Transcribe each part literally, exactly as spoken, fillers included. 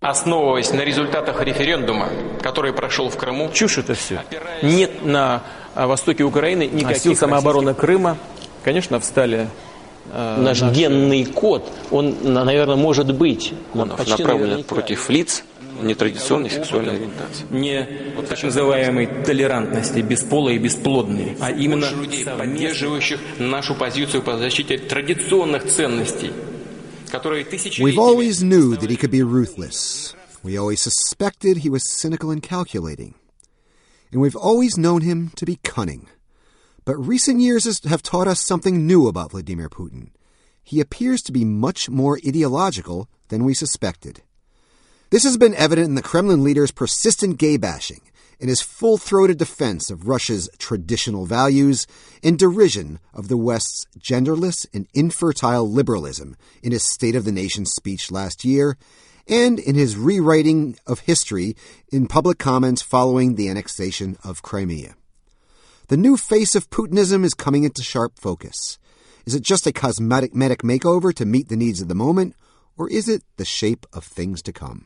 Основываясь на результатах референдума, который прошел в Крыму. Чушь это все. Нет на востоке Украины никаких сил самообороны Крыма. Конечно, встали. Э, Наш наши... генный код, он, наверное, может быть. Он направлен против лиц нетрадиционной сексуальной ориентации. Не вот так называемой толерантности, бесполой и бесплодной, а именно людей, поддерживающих нашу позицию по защите традиционных ценностей, которые тысячелетиями... We've always knew that he could be ruthless. We always suspected he was cynical and calculating. And we've always known him to be cunning. But recent years have taught us something new about Vladimir Putin. He appears to be much more ideological than we suspected. This has been evident in the Kremlin leader's persistent gay bashing, in his full-throated defense of Russia's traditional values, and derision of the West's genderless and infertile liberalism in his State of the Nation speech last year, and in his rewriting of history in public comments following the annexation of Crimea. The new face of Putinism is coming into sharp focus. Is it just a cosmetic makeover to meet the needs of the moment, or is it the shape of things to come?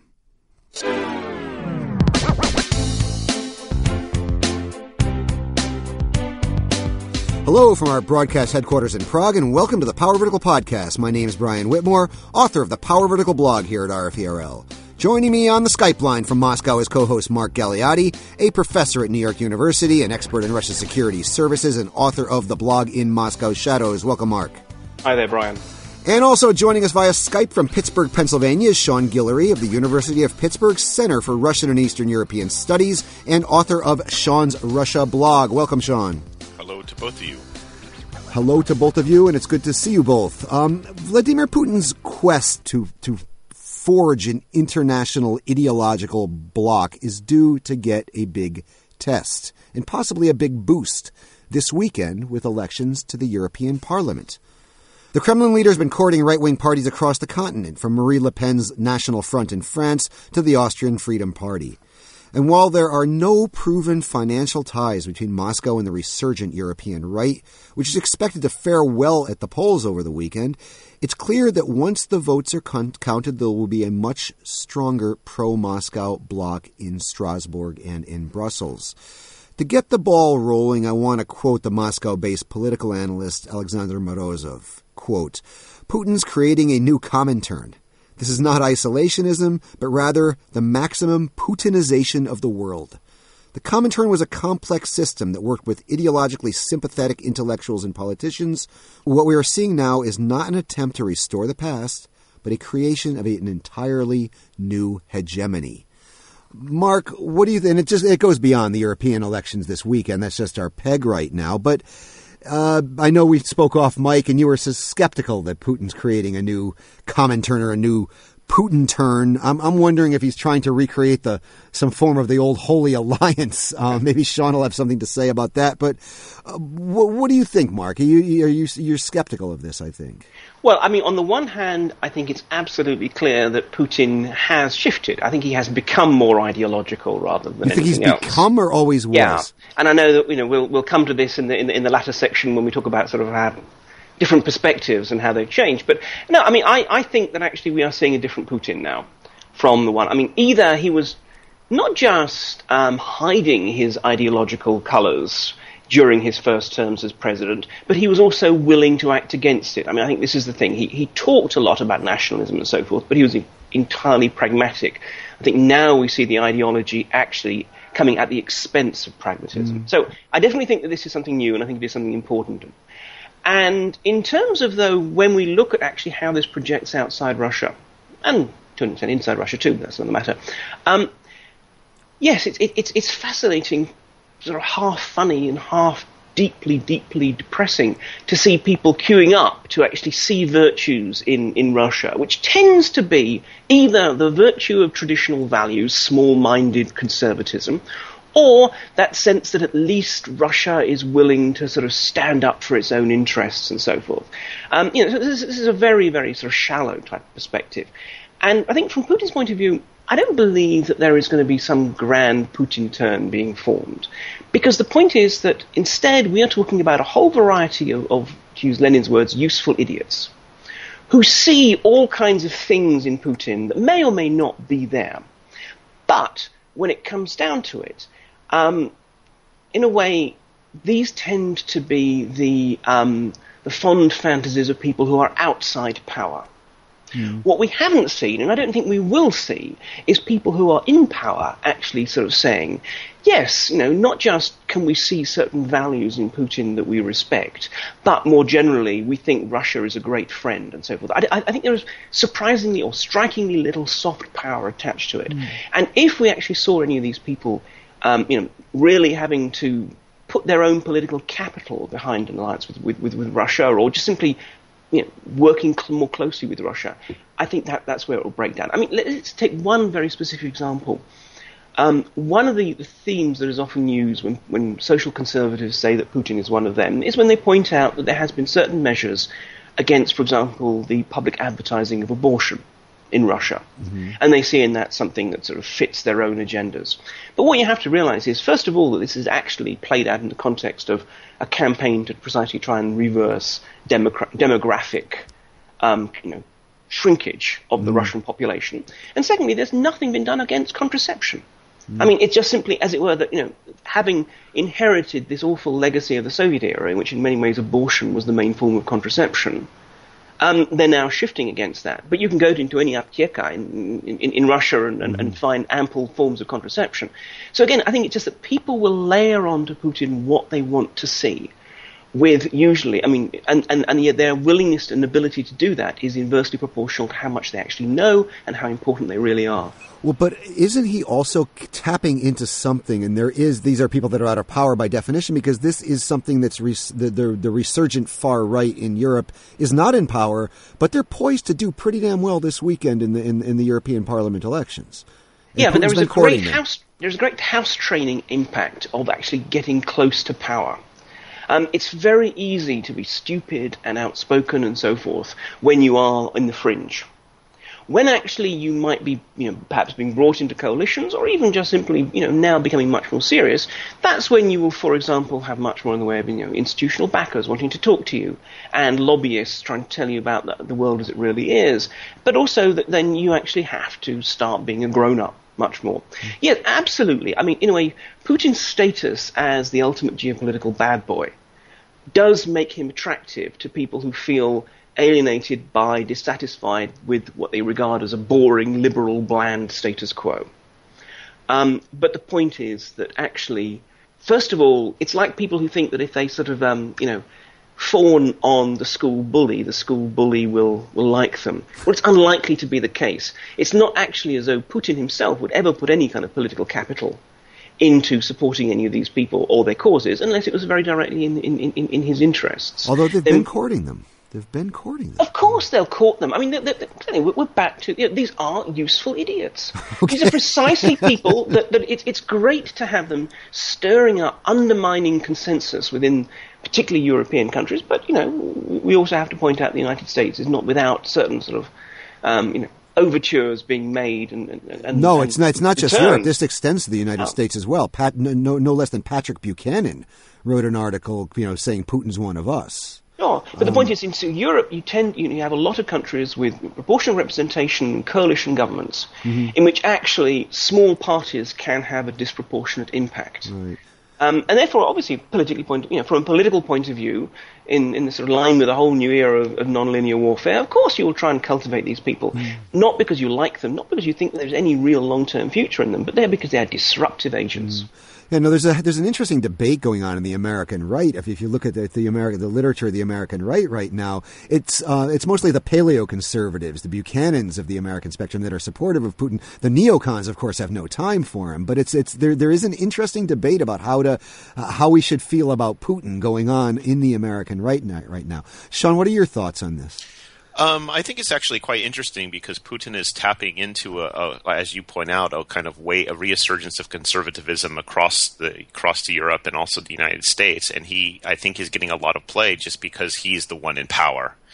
Hello from our broadcast headquarters in Prague, and welcome to the Power Vertical Podcast. My name is Brian Whitmore, author of the Power Vertical blog here at R F E R L. Joining me on the Skype line from Moscow is co-host Mark Galeotti, a professor at New York University, an expert in Russian security services, and author of the blog In Moscow's Shadows. Welcome, Mark. Hi there, Brian. And also joining us via Skype from Pittsburgh, Pennsylvania, is Sean Guillory of the University of Pittsburgh Center for Russian and Eastern European Studies and author of Sean's Russia blog. Welcome, Sean. Hello to both of you. Hello to both of you, and it's good to see you both. Um, Vladimir Putin's quest to, to forge an international ideological bloc is due to get a big test, and possibly a big boost, this weekend with elections to the European Parliament. The Kremlin leader has been courting right-wing parties across the continent, from Marine Le Pen's National Front in France to the Austrian Freedom Party. And while there are no proven financial ties between Moscow and the resurgent European right, which is expected to fare well at the polls over the weekend, it's clear that once the votes are con- counted, there will be a much stronger pro-Moscow bloc in Strasbourg and in Brussels. To get the ball rolling, I want to quote the Moscow-based political analyst Alexander Morozov. Quote, Putin's creating a new Comintern. This is not isolationism, but rather the maximum Putinization of the world. The Comintern was a complex system that worked with ideologically sympathetic intellectuals and politicians. What we are seeing now is not an attempt to restore the past, but a creation of an entirely new hegemony. Mark, what do you think? And it just it goes beyond the European elections this weekend. That's just our peg right now. But uh, I know we spoke off mic, and you were so skeptical that Putin's creating a new Comintern or a new Putin turn. I'm, I'm wondering if he's trying to recreate the some form of the old Holy Alliance. Uh, maybe Sean will have something to say about that. But uh, what, what do you think, Mark? Are you, are you you're skeptical of this? I think. Well, I mean, on the one hand, I think it's absolutely clear that Putin has shifted. I think he has become more ideological rather than you think anything he's else. become or always was? Yeah, and I know that you know we'll we'll come to this in the in the, in the latter section when we talk about sort of how different perspectives and how they've changed. But no, I mean, I, I think that actually we are seeing a different Putin now from the one. I mean, either he was not just um, hiding his ideological colours during his first terms as president, but he was also willing to act against it. I mean, I think this is the thing. He, he talked a lot about nationalism and so forth, but he was entirely pragmatic. I think now we see the ideology actually coming at the expense of pragmatism. Mm. So I definitely think that this is something new, and I think it is something important. And in terms of, though, when we look at actually how this projects outside Russia, and to an extent inside Russia too, that's another matter, um, yes, it's, it, it's, it's fascinating, sort of half funny and half deeply, deeply depressing to see people queuing up to actually see virtues in, in Russia, which tends to be either the virtue of traditional values, small-minded conservatism, or that sense that at least Russia is willing to sort of stand up for its own interests and so forth. Um, you know, this, this is a very, very sort of shallow type of perspective. And I think from Putin's point of view, I don't believe that there is going to be some grand Putin turn being formed. Because the point is that instead we are talking about a whole variety of, of to use Lenin's words, useful idiots, who see all kinds of things in Putin that may or may not be there. But when it comes down to it, um, in a way, these tend to be the um, the fond fantasies of people who are outside power. Mm. What we haven't seen, and I don't think we will see, is people who are in power actually sort of saying, yes, you know, not just can we see certain values in Putin that we respect, but more generally, we think Russia is a great friend and so forth. I, I think there is surprisingly or strikingly little soft power attached to it. Mm. And if we actually saw any of these people, um, you know, really having to put their own political capital behind an alliance with, with, with, with Russia, or just simply you know, working cl- more closely with Russia, I think that that's where it will break down. I mean, let's take one very specific example. Um, one of the, the themes that is often used when, when social conservatives say that Putin is one of them is when they point out that there has been certain measures against, for example, the public advertising of abortion in Russia. Mm-hmm. And they see in that something that sort of fits their own agendas. But what you have to realize is, first of all, that this is actually played out in the context of a campaign to precisely try and reverse demogra- demographic um, you know, shrinkage of the mm. Russian population. And secondly, there's nothing been done against contraception. Mm. I mean, it's just simply, as it were, that, you know, having inherited this awful legacy of the Soviet era, in which in many ways abortion was the main form of contraception, Um, they're now shifting against that. But you can go into any apteka in, in, in Russia and, and, and find ample forms of contraception. So again, I think it's just that people will layer on to Putin what they want to see, with usually, I mean, and, and, and yet their willingness and ability to do that is inversely proportional to how much they actually know and how important they really are. Well, but isn't he also tapping into something? And there is, these are people that are out of power by definition, because this is something that's res, the, the the resurgent far right in Europe is not in power, but they're poised to do pretty damn well this weekend in the in, in the European Parliament elections. And yeah, Putin's but there is a great them. house. There's a great house training impact of actually getting close to power. Um, it's very easy to be stupid and outspoken and so forth when you are in the fringe. When actually you might be, you know, perhaps being brought into coalitions, or even just simply, you know, now becoming much more serious, that's when you will, for example, have much more in the way of, you know, institutional backers wanting to talk to you, and lobbyists trying to tell you about the, the world as it really is. But also that then you actually have to start being a grown-up much more. Mm. Yes, absolutely. I mean, in a way, Putin's status as the ultimate geopolitical bad boy does make him attractive to people who feel alienated by, dissatisfied with what they regard as a boring, liberal, bland status quo. Um, but the point is that actually, first of all, it's like people who think that if they sort of, um, you know, fawn on the school bully, the school bully will, will like them. Well, it's unlikely to be the case. It's not actually as though Putin himself would ever put any kind of political capital into supporting any of these people or their causes, unless it was very directly in, in, in, in his interests. Although they've then, been courting them. They've been courting them. Of course they'll court them. I mean, they're, they're, we're back to, you know, these are useful idiots. Okay. These are precisely people that, that it, it's great to have them stirring up, undermining consensus within particularly European countries. But, you know, we also have to point out the United States is not without certain sort of, um, you know, overtures being made. And, and, and No, and it's not, it's not just Europe. This extends to the United oh. States as well. Pat, no, no less than Patrick Buchanan wrote an article, you know, saying Putin's one of us. Sure, but the point is, in Europe, you tend you have a lot of countries with proportional representation, coalition governments, mm-hmm. in which actually small parties can have a disproportionate impact. Right. Um, and therefore, obviously, politically point, you know, from a political point of view, in, in the sort of line with a whole new era of, of non-linear warfare, of course you will try and cultivate these people, mm. not because you like them, not because you think there's any real long-term future in them, but they're because they are disruptive agents. Mm. Yeah, no, there's a there's an interesting debate going on in the American right. If, if you look at the, the American the literature of the American right right now, it's uh, it's mostly the paleoconservatives, the Buchanans of the American spectrum that are supportive of Putin. The neocons, of course, have no time for him. But it's it's there there is an interesting debate about how to uh, how we should feel about Putin going on in the American right now, right now. Sean, what are your thoughts on this? Um, I think it's actually quite interesting because Putin is tapping into a, a, as you point out, a kind of way, a resurgence of conservatism across the across to Europe and also the United States, and he, I think, is getting a lot of play just because he's the one in power.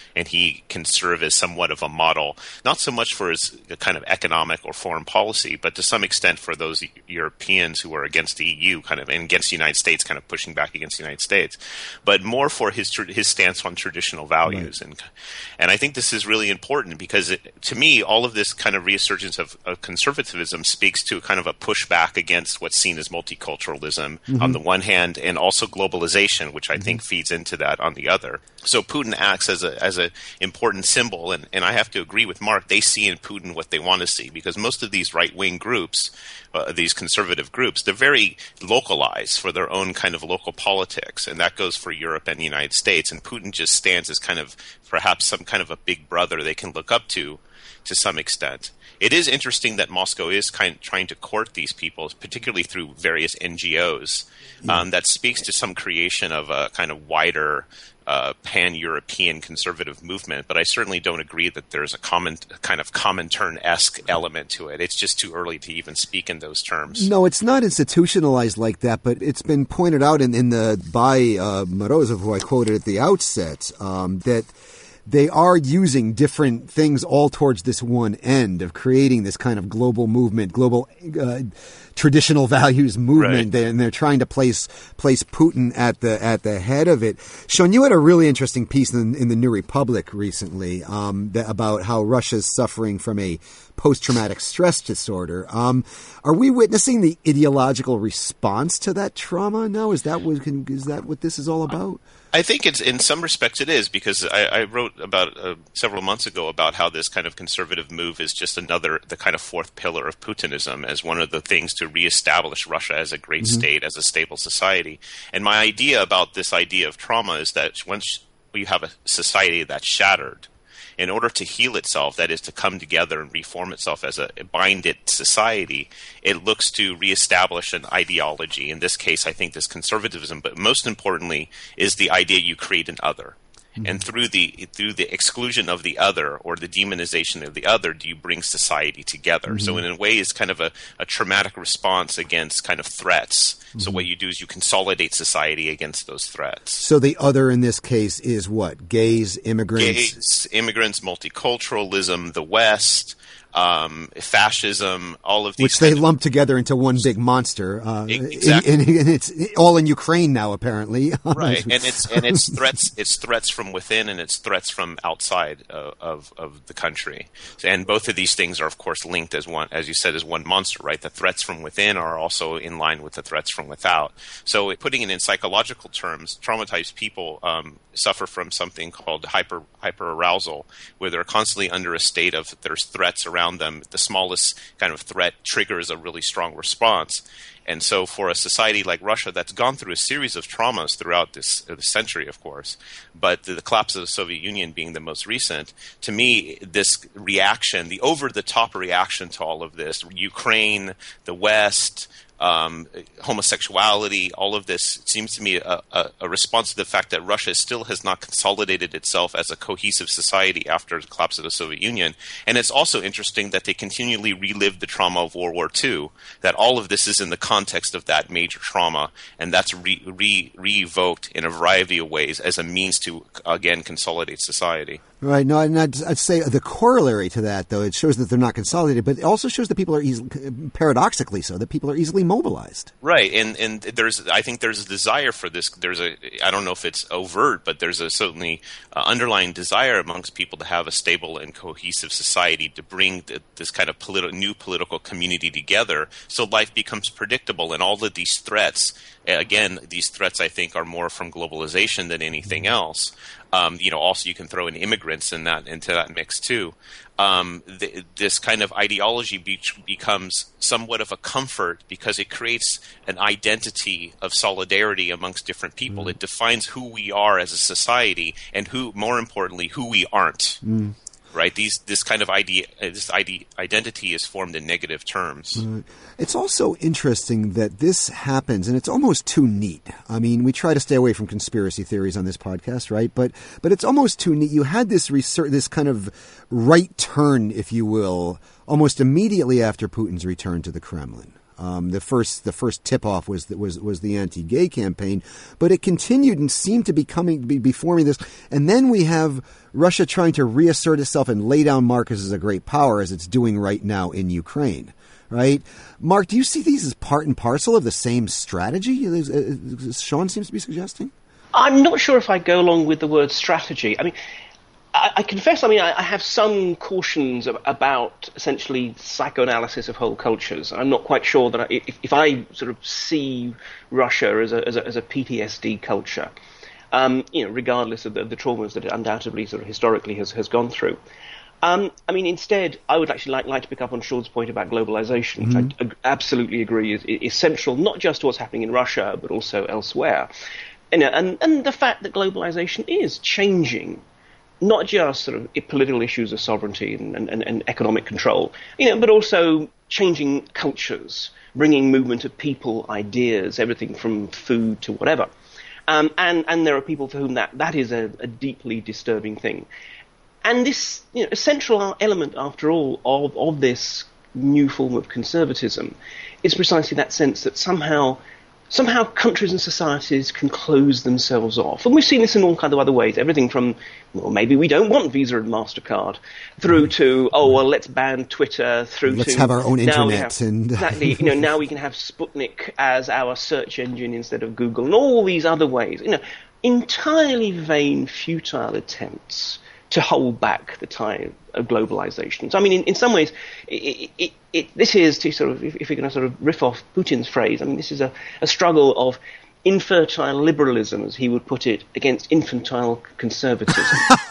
and he can serve as somewhat of a model, not so much for his kind of economic or foreign policy, but to some extent for those Europeans who are against the E U, kind of, and against the United States, kind of pushing back against the United States, but more for his his stance on traditional values. Right. And and I think this is really important because, it, to me, all of this kind of resurgence of, of conservatism speaks to kind of a pushback against what's seen as multiculturalism mm-hmm. on the one hand, and also globalization, which I mm-hmm. think feeds into that on the other. So Putin acts as a as an important symbol, and, and I have to agree with Mark. They see in Putin what they want to see, because most of these right-wing groups, uh, these conservative groups, they're very localized for their own kind of local politics, and that goes for Europe and the United States. And Putin just stands as kind of perhaps some kind of a big brother they can look up to, to some extent. It is interesting that Moscow is kind of trying to court these people, particularly through various N G Os. Um, that speaks to some creation of a kind of wider uh, pan-European conservative movement, but I certainly don't agree that there's a common kind of Comintern-esque element to it. It's just too early to even speak in those terms. No, it's not institutionalized like that, but it's been pointed out in, in the by uh, Morozov, who I quoted at the outset, um, that they are using different things all towards this one end of creating this kind of global movement, global uh, traditional values movement, right. And they're trying to place place Putin at the at the head of it. Sean, you had a really interesting piece in, in the New Republic recently um, that, about how Russia's suffering from a post-traumatic stress disorder. Um, are we witnessing the ideological response to that trauma now? Is that what is that what this is all about? I think it's in some respects it is, because I, I wrote about uh, several months ago about how this kind of conservative move is just another, the kind of fourth pillar of Putinism, as one of the things to reestablish Russia as a great mm-hmm. state, as a stable society. And my idea about this idea of trauma is that once you have a society that's shattered, in order to heal itself, that is to come together and reform itself as a binded society, it looks to reestablish an ideology. In this case, I think this conservatism, but most importantly is the idea you create an other. Mm-hmm. And through the through the exclusion of the other, or the demonization of the other, do you bring society together? Mm-hmm. So in a way, it's kind of a, a traumatic response against kind of threats. Mm-hmm. So what you do is you consolidate society against those threats. So the other in this case is what? Gays, immigrants? Gays, immigrants, multiculturalism, the West, um, fascism, all of these. Which they lump together into one big monster. Uh, exactly. And, and it's all in Ukraine now, apparently. Right. And it's and it's threats it's threats from within, and it's threats from outside of, of, of the country. And both of these things are, of course, linked as one, as you said, as one monster, right? The threats from within are also in line with the threats from without. So putting it in psychological terms, traumatized people um, suffer from something called hyper hyperarousal, where they're constantly under a state of there's threats around them. The smallest kind of threat triggers a really strong response. And so for a society like Russia that's gone through a series of traumas throughout this, uh, this century, of course, but the, the collapse of the Soviet Union being the most recent, to me, this reaction, the over-the-top reaction to all of this, Ukraine, the West, Um, homosexuality, all of this seems to me a, a, a response to the fact that Russia still has not consolidated itself as a cohesive society after the collapse of the Soviet Union. And it's also interesting that they continually relive the trauma of World War Two, that all of this is in the context of that major trauma, and that's re, re, re-evoked in a variety of ways as a means to, again, consolidate society. Right. No, and I'd, I'd say the corollary to that, though, it shows that they're not consolidated, but it also shows that people are easily, paradoxically so, that people are easily mobilized. Right. And and there's, I think there's a desire for this. There's a, I don't know if it's overt, but there's a certainly uh, underlying desire amongst people to have a stable and cohesive society, to bring the, this kind of politi- new political community together, so life becomes predictable. And all of these threats, again, these threats, I think, are more from globalization than anything else. Um, you know, also you can throw in immigrants in that into that mix too. Um, th- this kind of ideology be- becomes somewhat of a comfort because it creates an identity of solidarity amongst different people. Mm. It defines who we are as a society, and who, more importantly, who we aren't. Mm. Right? These this kind of idea, this idea, identity is formed in negative terms. Right. It's also interesting that this happens, and it's almost too neat. I mean, we try to stay away from conspiracy theories on this podcast, right? But but it's almost too neat. You had this research, this kind of right turn, if you will, almost immediately after Putin's return to the Kremlin. Um, the first the first tip off was was was the anti-gay campaign, but it continued and seemed to be coming be, be forming this. And then we have Russia trying to reassert itself and lay down Marcus as a great power, as it's doing right now in Ukraine. Right, Mark? Do you see these as part and parcel of the same strategy? As, as Sean seems to be suggesting. I'm not sure if I go along with the word strategy. I mean, I, I confess, I mean, I, I have some cautions ab- about essentially psychoanalysis of whole cultures. I'm not quite sure that I, if, if I sort of see Russia as a, as a, as a P T S D culture, um, you know, regardless of the, the traumas that it undoubtedly sort of historically has, has gone through. Um, I mean, instead, I would actually like, like to pick up on Sean's point about globalization, which mm-hmm. I ag- absolutely agree is, is central, not just to what's happening in Russia, but also elsewhere. And, and, and the fact that globalization is changing not just sort of political issues of sovereignty and, and, and economic control, you know, but also changing cultures, bringing movement of people, ideas, everything from food to whatever. Um, and, and there are people for whom that, that is a, a deeply disturbing thing. And this, you know, a central element, after all, of, of this new form of conservatism is precisely that sense that somehow somehow countries and societies can close themselves off. And we've seen this in all kinds of other ways, everything from, well, maybe we don't want Visa and MasterCard, through to, oh, well, let's ban Twitter, through let's to... Let's have our own internet. Have, and exactly, you know, now we can have Sputnik as our search engine instead of Google, and all these other ways. You know, entirely vain, futile attempts to hold back the tide of globalization. So, I mean, in, in some ways, it, it, it, this is to sort of, if, if you're going to sort of riff off Putin's phrase, I mean, this is a, a struggle of infertile liberalism, as he would put it, against infantile conservatism.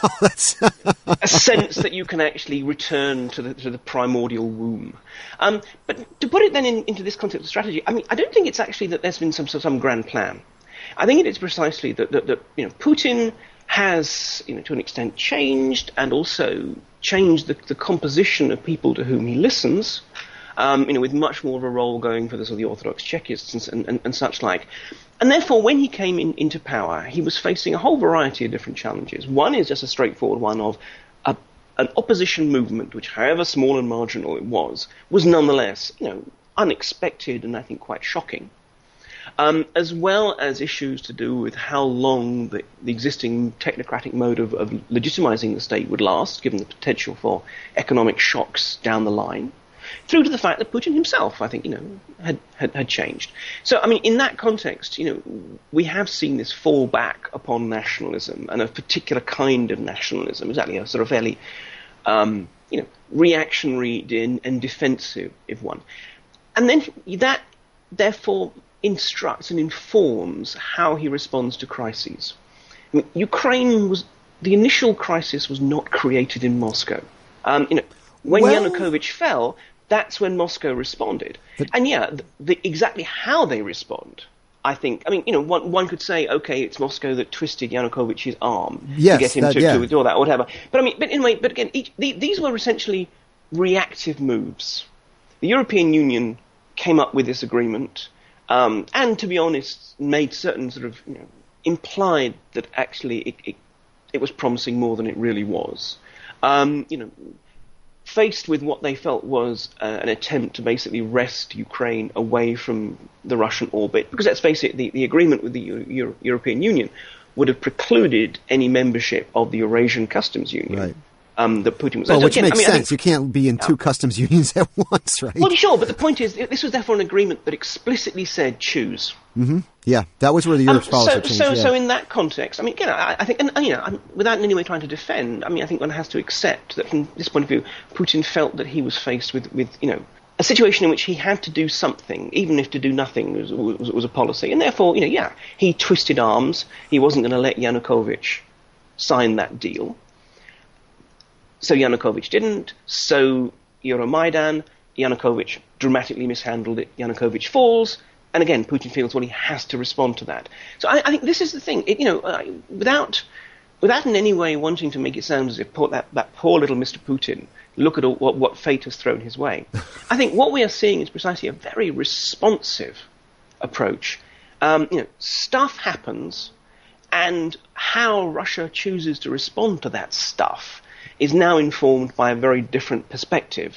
A sense that you can actually return to the, to the primordial womb. Um, but to put it then in, into this concept of strategy, I mean, I don't think it's actually that there's been some some grand plan. I think it is precisely that, that, that you know, Putin has, you know, to an extent changed, and also changed the, the composition of people to whom he listens, um, you know, with much more of a role going for the, sort of the Orthodox Chekists and, and, and such like. And therefore, when he came in, into power, he was facing a whole variety of different challenges. One is just a straightforward one of a, an opposition movement, which, however small and marginal it was, was nonetheless, you know, unexpected and I think quite shocking. Um, as well as issues to do with how long the, the existing technocratic mode of, of legitimizing the state would last, given the potential for economic shocks down the line, through to the fact that Putin himself, I think, you know, had, had, had changed. So, I mean, in that context, you know, we have seen this fall back upon nationalism, and a particular kind of nationalism, exactly a sort of fairly, um, you know, reactionary and, and defensive one. And then that, therefore, instructs and informs how he responds to crises. I mean, Ukraine was, the initial crisis was not created in Moscow. Um, you know, when well, Yanukovych fell, that's when Moscow responded. But, and yeah, the, the, exactly how they respond, I think, I mean, you know, one, one could say, okay, it's Moscow that twisted Yanukovych's arm yes, to get him that, to, yeah. to withdraw that or whatever. But I mean, but anyway, but again, each, the, these were essentially reactive moves. The European Union came up with this agreement. Um, and to be honest, made certain sort of, you know, implied that actually it, it, it was promising more than it really was. Um, you know, faced with what they felt was uh, an attempt to basically wrest Ukraine away from the Russian orbit, because let's face it, the, the agreement with the Euro- European Union would have precluded any membership of the Eurasian Customs Union. Right. Um, that Putin was. Well, so which again, makes I mean, sense. I think, you can't be in two yeah. customs unions at once, right? Well, sure, but the point is, this was therefore an agreement that explicitly said choose. Mm-hmm. Yeah, that was where the Europe's um, policy so, changed. So, yeah. so in that context, I mean, again, I, I think, and you know, I'm, without in any way trying to defend, I mean, I think one has to accept that from this point of view, Putin felt that he was faced with, with you know, a situation in which he had to do something, even if to do nothing was, was, was a policy, and therefore, you know, yeah, he twisted arms. He wasn't going to let Yanukovych sign that deal. So Yanukovych didn't, so Euromaidan, Yanukovych dramatically mishandled it, Yanukovych falls, and again, Putin feels, well, he has to respond to that. So I, I think this is the thing, it, you know, uh, without without in any way wanting to make it sound as if poor, that, that poor little Mister Putin, look at all, what, what fate has thrown his way. I think what we are seeing is precisely a very responsive approach. Um, you know, stuff happens, and how Russia chooses to respond to that stuff is now informed by a very different perspective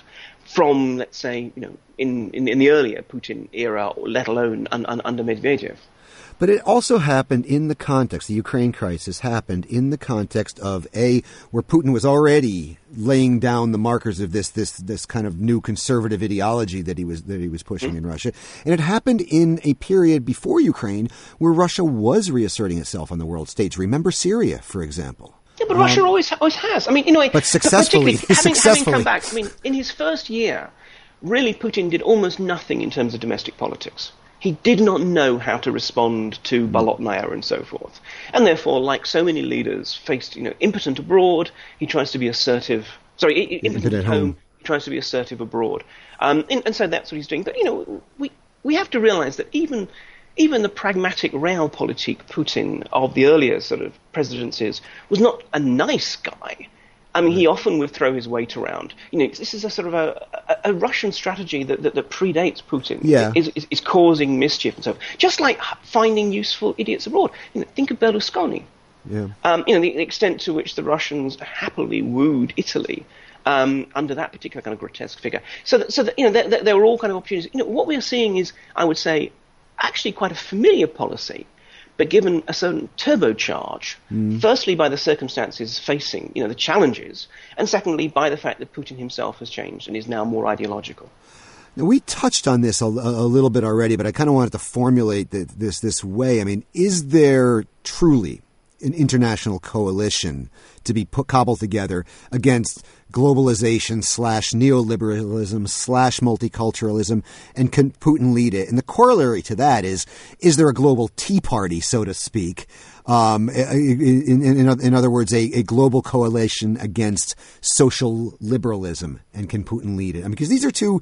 from, let's say, you know, in, in, in the earlier Putin era, or let alone un, un, under Medvedev. But it also happened in the context, the Ukraine crisis happened in the context of, A, where Putin was already laying down the markers of this this this kind of new conservative ideology that he was that he was pushing mm-hmm. in Russia. And it happened in a period before Ukraine where Russia was reasserting itself on the world stage. Remember Syria, for example. Yeah, but um, Russia always always has. I mean, in a way, but successfully. Having, successfully. having come back, I mean, in his first year, really Putin did almost nothing in terms of domestic politics. He did not know how to respond to Bolotnaya and so forth. And therefore, like so many leaders, faced, you know, impotent abroad, he tries to be assertive. Sorry, impotent at home, home, he tries to be assertive abroad. Um, and, and so that's what he's doing. But, you know, we we have to realize that even even the pragmatic realpolitik Putin of the earlier sort of presidencies was not a nice guy. I mean, he often would throw his weight around. You know, this is a sort of a, a, a Russian strategy that, that, that predates Putin. Yeah. Is, is, is causing mischief and so forth. Just like finding useful idiots abroad. You know, think of Berlusconi. Yeah. Um, you know, the, the extent to which the Russians happily wooed Italy um, under that particular kind of grotesque figure. So, that, so that, you know, there, there were all kind of opportunities. You know, what we are seeing is, I would say, actually quite a familiar policy, but given a certain turbocharge, mm. firstly by the circumstances facing, you know, the challenges, and secondly by the fact that Putin himself has changed and is now more ideological. Now, we touched on this a, a little bit already, but I kind of wanted to formulate the, this this way. I mean, is there truly an international coalition to be put, cobbled together against globalization slash neoliberalism slash multiculturalism, and can Putin lead it? And the corollary to that is, is there a global Tea Party, so to speak? Um, in, in, in other words, a, a global coalition against social liberalism, and can Putin lead it? I mean, because these are two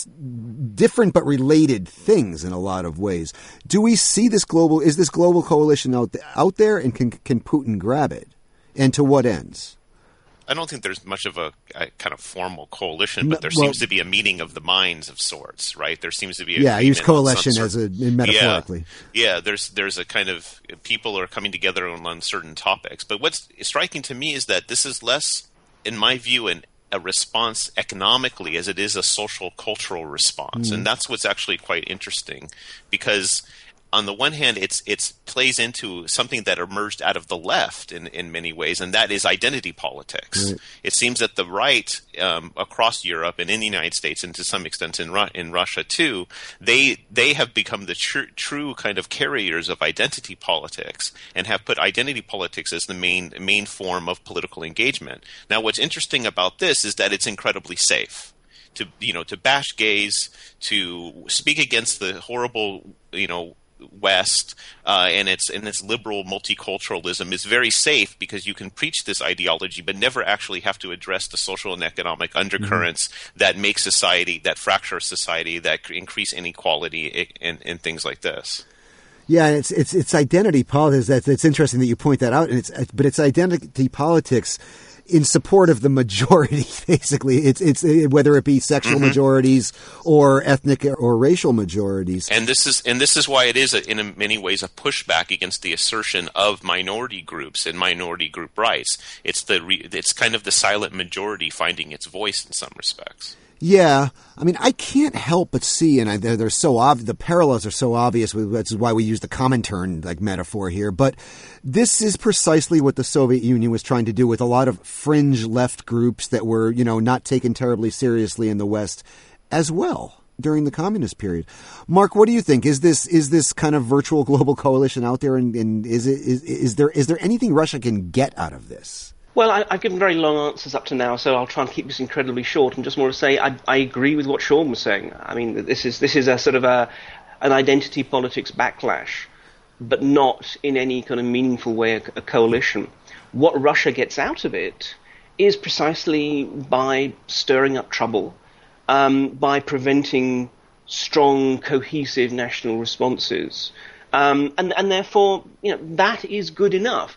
different but related things in a lot of ways. Do we see this global, is this global coalition out, out there, and can, can Putin grab it? And to what ends? I don't think there's much of a, a kind of formal coalition, but there well, seems to be a meeting of the minds of sorts, right? There seems to be a yeah. Use coalition as a metaphorically. Yeah, yeah. There's there's a kind of people are coming together on, on certain topics. But what's striking to me is that this is less, in my view, an a response economically as it is a social cultural response, mm. and that's what's actually quite interesting, because on the one hand, it's it's plays into something that emerged out of the left in, in many ways, and that is identity politics. Right. It seems that the right um, across Europe and in the United States, and to some extent in Ru- in Russia too, they they have become the tr- true kind of carriers of identity politics and have put identity politics as the main main form of political engagement. Now, what's interesting about this is that it's incredibly safe. To you know, to bash gays, to speak against the horrible, you know, West uh, and its and its liberal multiculturalism is very safe, because you can preach this ideology but never actually have to address the social and economic undercurrents mm-hmm. that make society, that fracture society, that increase inequality and, and things like this. Yeah, it's it's it's identity politics. That's it's interesting that you point that out, and it's but it's identity politics in support of the majority. Basically, it's it's whether it be sexual mm-hmm. majorities or ethnic or racial majorities. And this is and this is why it is a, in a, many ways a pushback against the assertion of minority groups and minority group rights. It's the re, it's kind of the silent majority finding its voice in some respects. Yeah, I mean, I can't help but see, and I, they're, they're so obvious, the parallels are so obvious, that's why we use the Comintern like metaphor here, but this is precisely what the Soviet Union was trying to do with a lot of fringe left groups that were, you know, not taken terribly seriously in the West as well during the communist period. Mark, what do you think? Is this is this kind of virtual global coalition out there, and, and is it is, is there is there anything Russia can get out of this? Well, I, I've given very long answers up to now, so I'll try and keep this incredibly short. And just more to say, I, I agree with what Sean was saying. I mean, this is this is a sort of a an identity politics backlash, but not in any kind of meaningful way a, a coalition. What Russia gets out of it is precisely by stirring up trouble, um, by preventing strong, cohesive national responses, um, and and therefore, you know, that is good enough.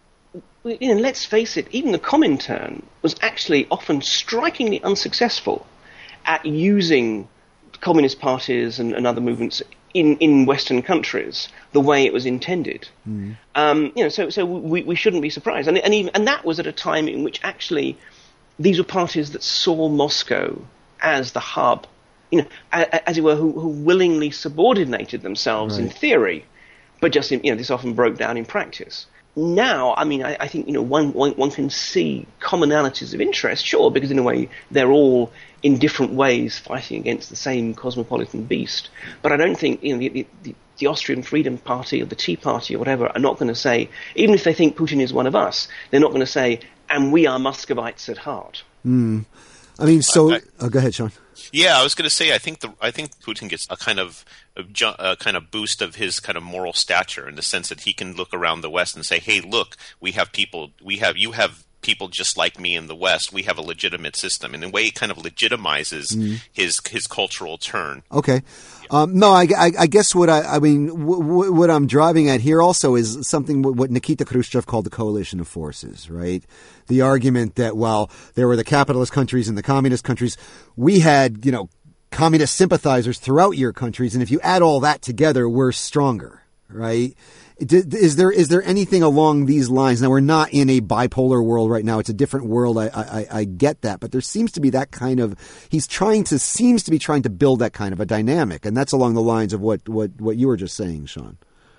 You know, let's face it, even the Comintern was actually often strikingly unsuccessful at using communist parties and, and other movements in, in Western countries the way it was intended. Mm. Um, you know, so so we, we shouldn't be surprised, and and even, and that was at a time in which actually these were parties that saw Moscow as the hub, you know, as it were, who, who willingly subordinated themselves right. in theory, but just in, you know, this often broke down in practice. Now, I mean, I, I think, you know, one, one one can see commonalities of interest, sure, because in a way they're all in different ways fighting against the same cosmopolitan beast. But I don't think, you know, the, the, the Austrian Freedom Party or the Tea Party or whatever are not going to say, even if they think Putin is one of us, they're not going to say, and we are Muscovites at heart. Mm. I mean, so... I, I, oh, go ahead, Sean. Yeah, I was going to say, I think the I think Putin gets a kind of a, a kind of boost of his kind of moral stature in the sense that he can look around the West and say, "Hey, look, we have people, we have you have people just like me in the West. We have a legitimate system." In a way, it kind of legitimizes mm. his his cultural turn. Okay, um, no, I, I, I guess what I I mean w- w- what I'm driving at here also is something what Nikita Khrushchev called the coalition of forces, right? The argument that while there were the capitalist countries and the communist countries, we had, you know, communist sympathizers throughout your countries, and if you add all that together, we're stronger, right? Is there is there anything along these lines? Now, we're not in a bipolar world right now. It's a different world. I, I, I get that. But there seems to be that kind of – he's trying to – seems to be trying to build that kind of a dynamic. And that's along the lines of what, what, what you were just saying, Sean.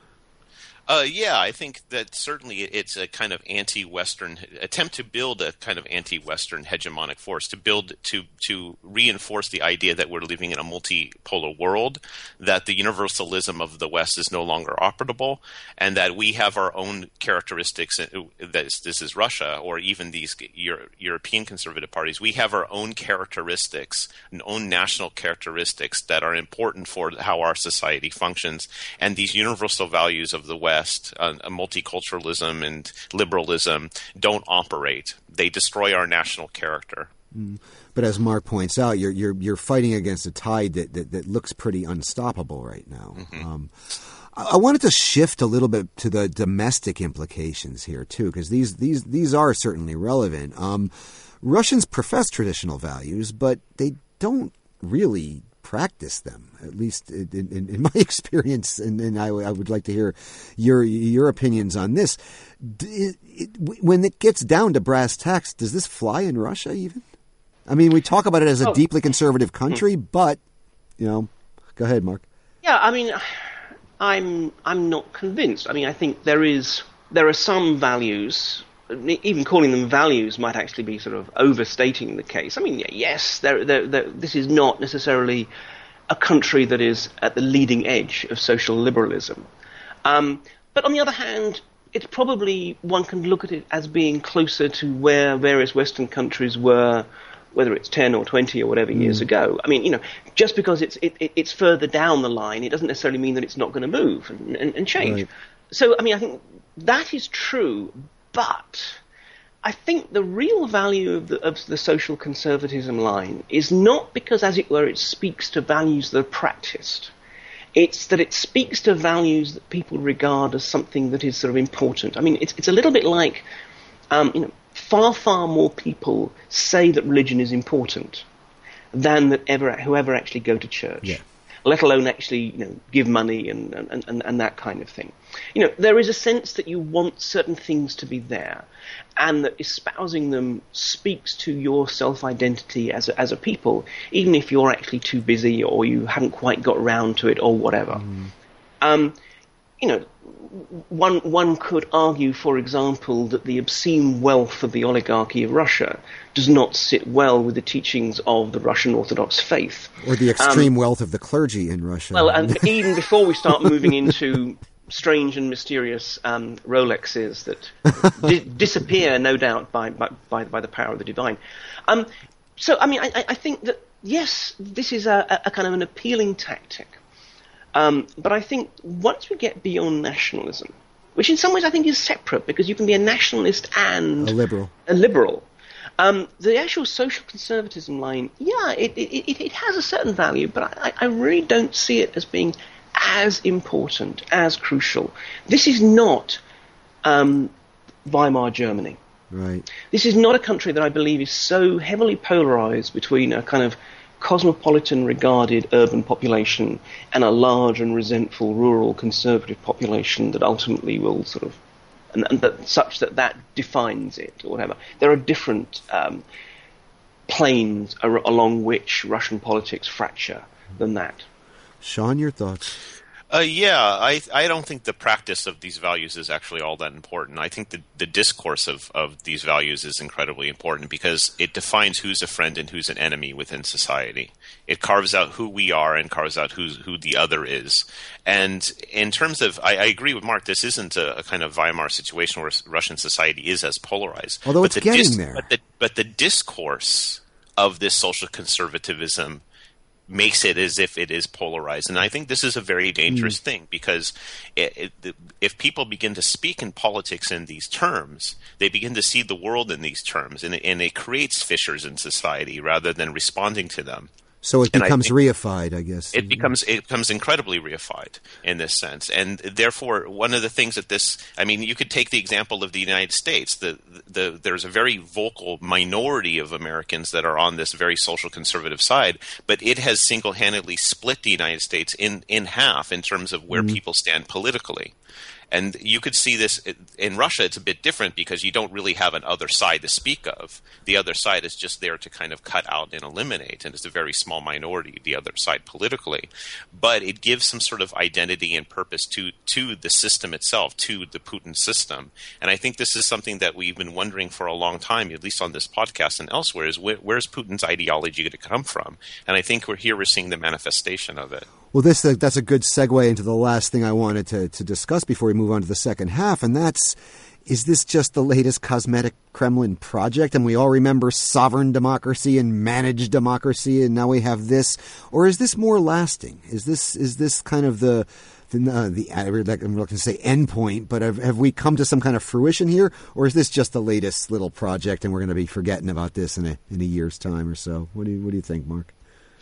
Uh, yeah, I think that certainly it's a kind of anti-Western attempt to build a kind of anti-Western hegemonic force, to build to to reinforce the idea that we're living in a multipolar world, that the universalism of the West is no longer operable, and that we have our own characteristics. That this, this is Russia, or even these Euro, European conservative parties. We have our own characteristics, and own national characteristics that are important for how our society functions, and these universal values of the West. Uh, multiculturalism and liberalism don't operate. They destroy our national character. Mm. But as Mark points out, you're you're you're fighting against a tide that that, that looks pretty unstoppable right now. Mm-hmm. Um, I, I wanted to shift a little bit to the domestic implications here too, because these these these are certainly relevant. Um, Russians profess traditional values, but they don't really practice them, at least in, in, in my experience, and, and I, I would like to hear your your opinions on this. It, it, when it gets down to brass tacks, does this fly in Russia even? I mean, we talk about it as a oh. deeply conservative country, but, you know, go ahead, Mark. Yeah, I mean, I'm I'm not convinced. I mean, I think there is there are some values. Even calling them values might actually be sort of overstating the case. I mean, yes, they're, they're, they're, this is not necessarily a country that is at the leading edge of social liberalism. Um, but on the other hand, it's probably, one can look at it as being closer to where various Western countries were, whether it's ten or twenty or whatever mm. years ago. I mean, you know, just because it's it, it, it's further down the line, it doesn't necessarily mean that it's not going to move and, and, and change. Right. So, I mean, I think that is true. But I think the real value of the, of the social conservatism line is not because, as it were, it speaks to values that are practiced. It's that it speaks to values that people regard as something that is sort of important. I mean, it's it's a little bit like, um, you know, far, far more people say that religion is important than that ever whoever actually go to church. Yeah. Let alone actually, you know, give money and, and, and, and that kind of thing. You know, there is a sense that you want certain things to be there, and that espousing them speaks to your self-identity as a, as a people, even if you're actually too busy or you haven't quite got around to it or whatever. Mm. Um, you know, one one could argue, for example, that the obscene wealth of the oligarchy of Russia does not sit well with the teachings of the Russian Orthodox faith. Or the extreme um, wealth of the clergy in Russia. Well, and even before we start moving into strange and mysterious um, Rolexes that di- disappear, no doubt, by, by by by the power of the divine. Um, so, I mean, I, I think that, yes, this is a, a kind of an appealing tactic. Um, but I think once we get beyond nationalism, which in some ways I think is separate, because you can be a nationalist and a liberal, a liberal. Um, the actual social conservatism line, yeah, it, it, it has a certain value, but I, I really don't see it as being as important, as crucial. This is not um, Weimar Germany. Right. This is not a country that I believe is so heavily polarized between a kind of cosmopolitan regarded urban population and a large and resentful rural conservative population that ultimately will sort of, and, and that such that that defines it or whatever. There are different um, planes ar- along which Russian politics fracture than that. Sean, your thoughts? Uh, yeah, I I don't think the practice of these values is actually all that important. I think the, the discourse of, of these values is incredibly important because it defines who's a friend and who's an enemy within society. It carves out who we are and carves out who's, who the other is. And in terms of, I, I agree with Mark, this isn't a, a kind of Weimar situation where Russian society is as polarized. Although but it's the getting dis- there. But the, but the discourse of this social conservatism makes it as if it is polarized. And I think this is a very dangerous mm. thing because it, it, if people begin to speak in politics in these terms, they begin to see the world in these terms, and it, and it creates fissures in society rather than responding to them. So it becomes reified, I guess. It becomes it becomes incredibly reified in this sense, and therefore one of the things that this, I mean, you could take the example of the United States. The the there's a very vocal minority of Americans that are on this very social conservative side, but it has single-handedly split the United States in in half in terms of where mm-hmm. people stand politically. And you could see this in Russia. It's a bit different because you don't really have an other side to speak of. The other side is just there to kind of cut out and eliminate, and it's a very small minority, the other side politically. But it gives some sort of identity and purpose to to the system itself, to the Putin system. And I think this is something that we've been wondering for a long time, at least on this podcast and elsewhere, is where, where's Putin's ideology going to come from? And I think we're here we're seeing the manifestation of it. Well, this uh, that's a good segue into the last thing I wanted to, to discuss before we move on to the second half, and that's, is this just the latest cosmetic Kremlin project? And we all remember sovereign democracy and managed democracy, and now we have this. Or is this more lasting? Is this is this kind of the, the, uh, the I'm reluctant to say end point, but have, have we come to some kind of fruition here? Or is this just the latest little project, and we're going to be forgetting about this in a, in a year's time or so? What do you, what do you think, Mark?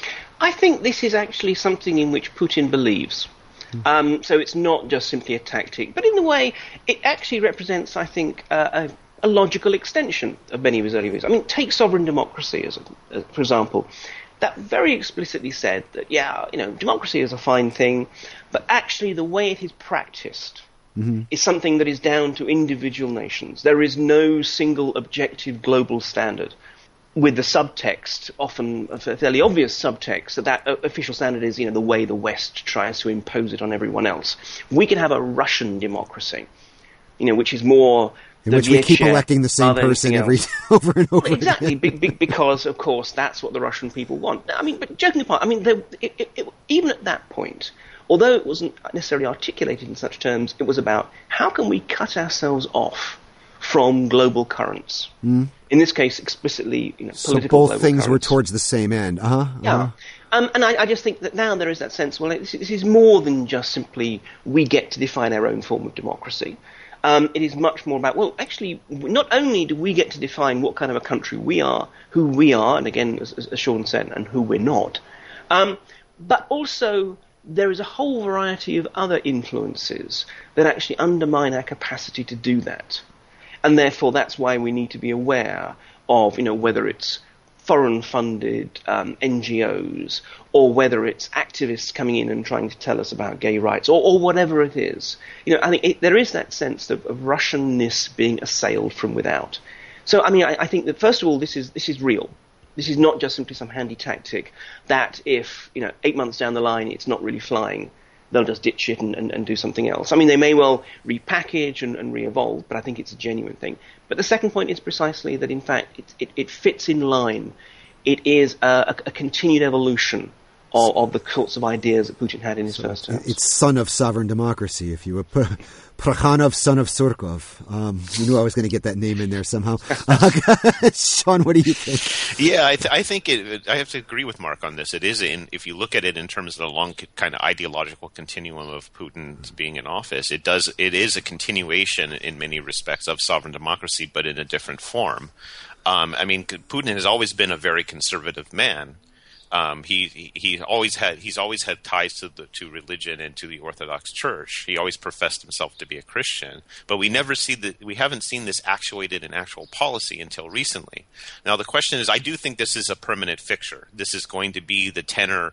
I think this is actually something in which Putin believes. Um, so it's not just simply a tactic, but in a way, it actually represents, I think, uh, a, a logical extension of many of his early views. I mean, take sovereign democracy as, a, as, for example. That very explicitly said that, yeah, you know, democracy is a fine thing, but actually the way it is practiced mm-hmm. is something that is down to individual nations. There is no single objective global standard. With the subtext, often a fairly obvious subtext, that that official standard is, you know, the way the West tries to impose it on everyone else. We can have a Russian democracy, you know, which is more in which we keep electing the same person every over and over. Well, exactly, be, be, because of course that's what the Russian people want. I mean, but joking apart, I mean, they, it, it, it, even at that point, although it wasn't necessarily articulated in such terms, it was about how can we cut ourselves off from global currents. Mm. In this case, explicitly, you know, political. So both things currents. were towards the same end. Uh-huh. uh-huh. Yeah. Um, and I, I just think that now there is that sense, well, this, this is more than just simply we get to define our own form of democracy. Um, it is much more about, well, actually, not only do we get to define what kind of a country we are, who we are, and again, as, as Sean said, and who we're not, um, but also there is a whole variety of other influences that actually undermine our capacity to do that. And therefore, that's why we need to be aware of, you know, whether it's foreign-funded um, N G Os or whether it's activists coming in and trying to tell us about gay rights or, or whatever it is. You know, I think it, there is that sense of, of Russianness being assailed from without. So, I mean, I, I think that first of all, this is this is real. This is not just simply some handy tactic that if, you know, eight months down the line it's not really flying, they'll just ditch it and, and, and do something else. I mean, they may well repackage and, and re-evolve, but I think it's a genuine thing. But the second point is precisely that, in fact, it, it, it fits in line. It is a, a, a continued evolution of, of the sorts of ideas that Putin had in his so first terms. It's son of sovereign democracy, if you will. Prokhanov, son of Surkov. Um, you knew I was going to get that name in there somehow. Uh, Sean, what do you think? Yeah, I, th- I think it, I have to agree with Mark on this. It is, in, if you look at it in terms of the long kind of ideological continuum of Putin being in office, it does. It is a continuation in many respects of sovereign democracy, but in a different form. Um, I mean, Putin has always been a very conservative man. Um, he, he he always had he's always had ties to the to religion and to the Orthodox Church. He always professed himself to be a Christian, but we never see that we haven't seen this actuated in actual policy until recently. Now the question is, I do think this is a permanent fixture. This is going to be the tenor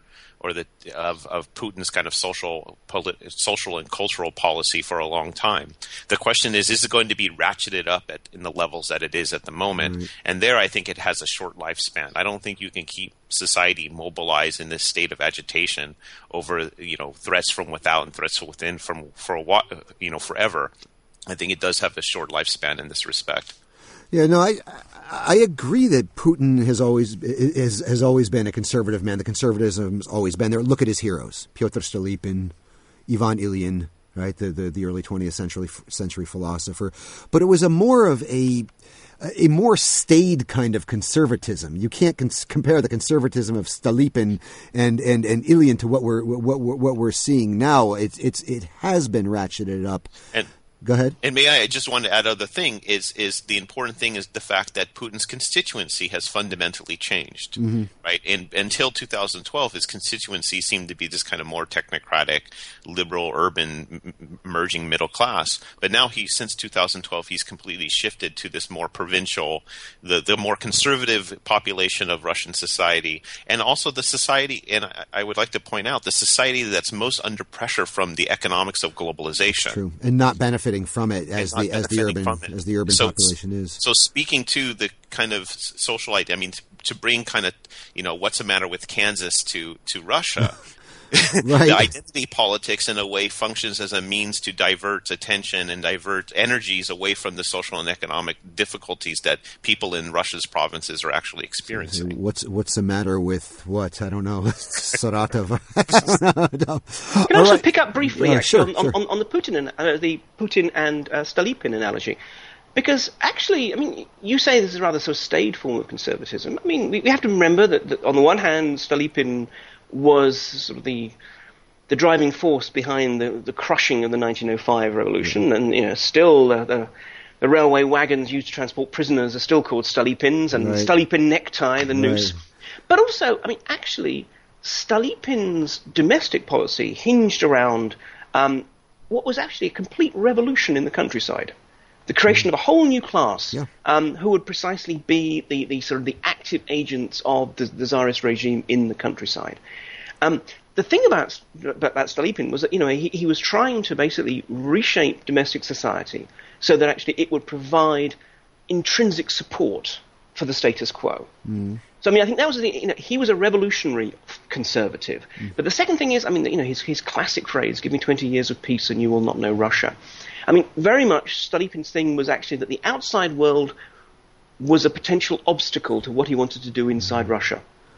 or the of, of Putin's kind of social, polit, social and cultural policy for a long time. The question is, is it going to be ratcheted up at in the levels that it is at the moment? Mm-hmm. And there, I think it has a short lifespan. I don't think you can keep society mobilized in this state of agitation over, you know, threats from without and threats from within from for a while, you know, forever. I think it does have a short lifespan in this respect. Yeah, no, I I agree that Putin has always is, has always been a conservative man. The conservatism's always been there. Look at his heroes: Pyotr Stolypin, Ivan Ilyin, right? The the, the early twentieth century century philosopher. But it was a more of a a more staid kind of conservatism. You can't cons- compare the conservatism of Stolypin and, and, and Ilyin to what we're what what we're seeing now. It's it's it has been ratcheted up. And Go ahead. And may I, I just wanted to add another thing is is the important thing is the fact that Putin's constituency has fundamentally changed, mm-hmm. right? And until two thousand twelve, his constituency seemed to be this kind of more technocratic, liberal, urban, m- emerging middle class. But now he, since two thousand twelve, he's completely shifted to this more provincial, the, the more conservative population of Russian society, and also the society, and I, I would like to point out, the society that's most under pressure from the economics of globalization. True, and not benefiting from it as the as the urban as the urban so, population is. So speaking to the kind of social idea, I mean, to, to bring kind of, you know, what's the matter with Kansas to to Russia. Right. The identity politics, in a way, functions as a means to divert attention and divert energies away from the social and economic difficulties that people in Russia's provinces are actually experiencing. What's what's the matter with what? I don't know. Saratov. I don't know. Can I also right. pick up briefly yeah, actually sure, on, sure. on, on the Putin uh, the Putin and uh, Stolypin analogy? Because actually, I mean, you say this is a rather sort of staid form of conservatism. I mean, we, we have to remember that, that on the one hand, Stolypin was sort of the the driving force behind the, the crushing of the nineteen oh five revolution, and you know, still uh, the the railway wagons used to transport prisoners are still called Stolypins, and right. the Stolypin necktie, the noose. Right. But also, I mean, actually, Stolypin's domestic policy hinged around um, what was actually a complete revolution in the countryside. The creation of a whole new class yeah. um, who would precisely be the, the sort of the active agents of the, the Tsarist regime in the countryside. Um, the thing about, about Stolypin was that, you know, he, he was trying to basically reshape domestic society so that actually it would provide intrinsic support for the status quo. Mm. So, I mean, I think that was, the, you know, he was a revolutionary conservative. Mm. But the second thing is, I mean, you know, his, his classic phrase, give me twenty years of peace and you will not know Russia. I mean, very much Stolypin's thing was actually that the outside world was a potential obstacle to what he wanted to do inside Russia.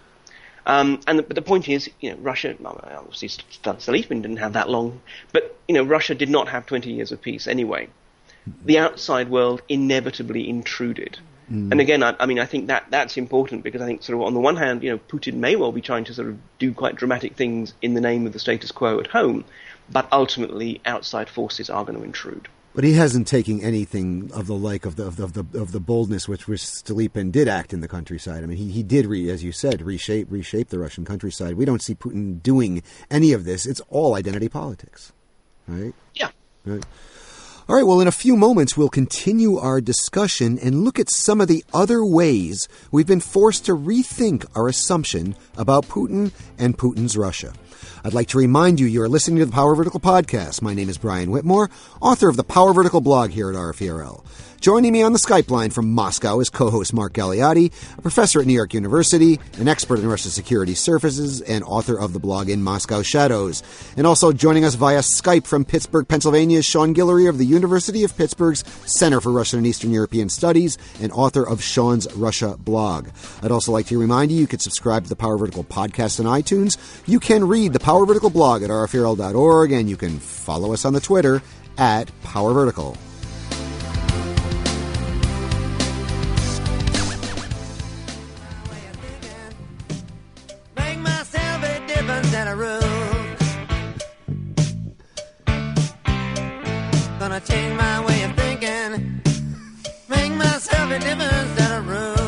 Um, and the, but the point is, you know, Russia, obviously Stolypin didn't have that long, but, you know, Russia did not have twenty years of peace anyway. The outside world inevitably intruded. Mm. And again, I, I mean, I think that that's important because I think sort of on the one hand, you know, Putin may well be trying to sort of do quite dramatic things in the name of the status quo at home, but ultimately outside forces are going to intrude. But he hasn't taken anything of the like of the of the of the, of the boldness with which Stolypin did act in the countryside. I mean, he, he did, re, as you said, reshape reshape the Russian countryside. We don't see Putin doing any of this. It's all identity politics, right? Yeah. Right. All right, well, in a few moments, we'll continue our discussion and look at some of the other ways we've been forced to rethink our assumption about Putin and Putin's Russia. I'd like to remind you, you are listening to the Power Vertical Podcast. My name is Brian Whitmore, author of the Power Vertical blog here at R F E R L. Joining me on the Skype line from Moscow is co-host Mark Galeotti, a professor at New York University, an expert in Russian security services, and author of the blog In Moscow Shadows. And also joining us via Skype from Pittsburgh, Pennsylvania is Sean Guillory of the University of Pittsburgh's Center for Russian and Eastern European Studies and author of Sean's Russia blog. I'd also like to remind you, you can subscribe to the Power Vertical Podcast on iTunes. You can read the Power Vertical blog at R F E R L dot org, and you can follow us on the Twitter at Power Vertical. Gonna change my way of thinking, make myself a difference that I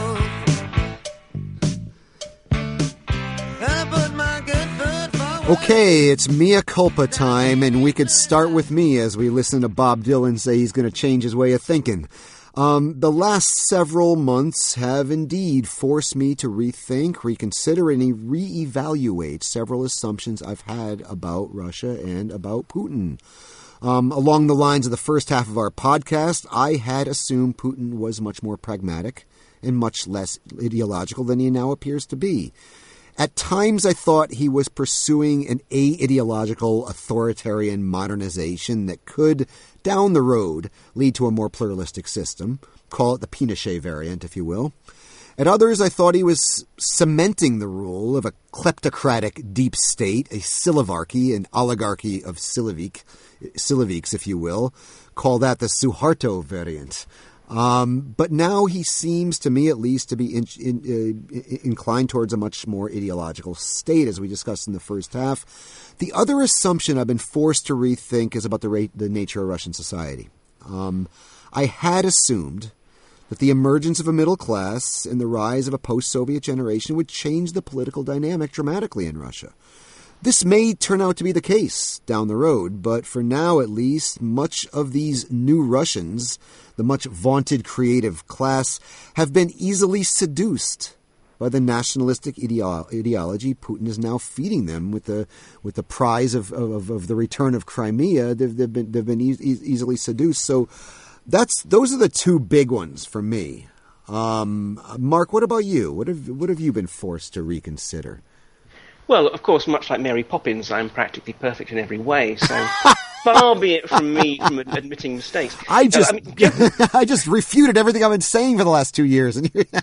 rule. Gonna put my good foot forward. Okay, it's mea culpa time, and we could start with me as we listen to Bob Dylan say he's going to change his way of thinking. Um, the last several months have indeed forced me to rethink, reconsider, and reevaluate several assumptions I've had about Russia and about Putin. Um, along the lines of the first half of our podcast, I had assumed Putin was much more pragmatic and much less ideological than he now appears to be. At times, I thought he was pursuing an a-ideological authoritarian modernization that could, down the road, lead to a more pluralistic system. Call it the Pinochet variant, if you will. At others, I thought he was cementing the rule of a kleptocratic deep state, a silivarchy, an oligarchy of Silovik, Siloviks, if you will. Call that the Suharto variant. Um, but now he seems, to me at least, to be in, in, uh, inclined towards a much more ideological state, as we discussed in the first half. The other assumption I've been forced to rethink is about the, rate, the nature of Russian society. Um, I had assumed that the emergence of a middle class and the rise of a post-Soviet generation would change the political dynamic dramatically in Russia. This may turn out to be the case down the road, but for now at least, much of these new Russians, the much vaunted creative class, have been easily seduced by the nationalistic ideo- ideology Putin is now feeding them with the with the prize of, of, of the return of Crimea. They've, they've been they've been e- e- easily seduced. So that's those are the two big ones for me. Um, Mark, what about you? What have what have you been forced to reconsider? Well, of course, much like Mary Poppins, I'm practically perfect in every way, so far be it from me from admitting mistakes. I just, no, I, mean, I just refuted everything I've been saying for the last two years.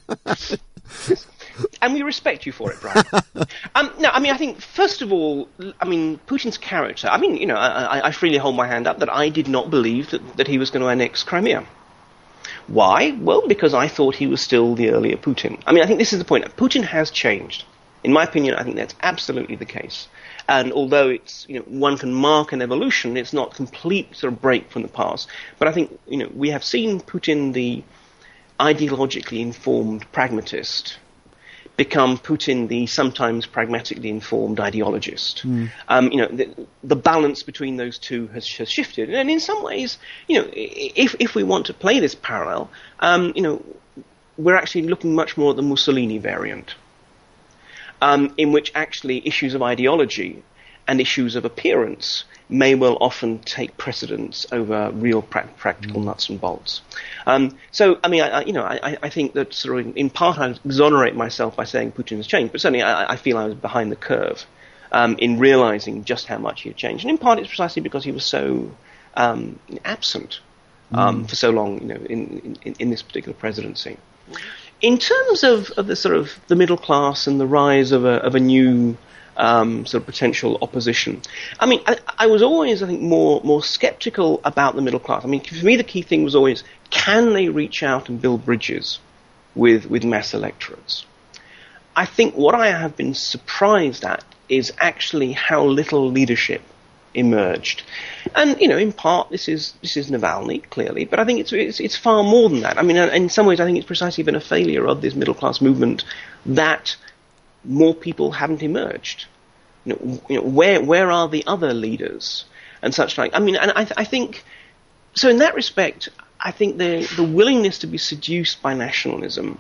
And we respect you for it, Brian. um, no, I mean, I think, first of all, I mean, Putin's character, I mean, you know, I, I freely hold my hand up that I did not believe that, that he was going to annex Crimea. Why? Well, because I thought he was still the earlier Putin. I mean, I think this is the point. Putin has changed. In my opinion, I think that's absolutely the case. And although it's, you know, one can mark an evolution, it's not complete sort of break from the past. But I think, you know, we have seen Putin, the ideologically informed pragmatist, become Putin, the sometimes pragmatically informed ideologist. Mm. Um, you know, the, the balance between those two has, has shifted. And in some ways, you know, if if we want to play this parallel, um, you know, we're actually looking much more at the Mussolini variant. Um, in which actually issues of ideology and issues of appearance may well often take precedence over real pra- practical mm. nuts and bolts. Um, so, I mean, I, I, you know, I, I think that sort of in, in part I exonerate myself by saying Putin has changed, but certainly I, I feel I was behind the curve um, in realizing just how much he had changed. And in part it's precisely because he was so um, absent um, mm. for so long, you know, in, in, in this particular presidency. In terms of, of the sort of the middle class and the rise of a of a new um, sort of potential opposition, I mean, I, I was always, I think, more more skeptical about the middle class. I mean, for me, the key thing was always, can they reach out and build bridges with with mass electorates? I think what I have been surprised at is actually how little leadership emerged. And, you know, in part this is this is Navalny, clearly, but I think it's it's, it's far more than that. I mean, in some ways I think it's precisely been a failure of this middle class movement that more people haven't emerged. You know, you know where where are the other leaders and such like? I mean, and I, I think, so in that respect, I think the the willingness to be seduced by nationalism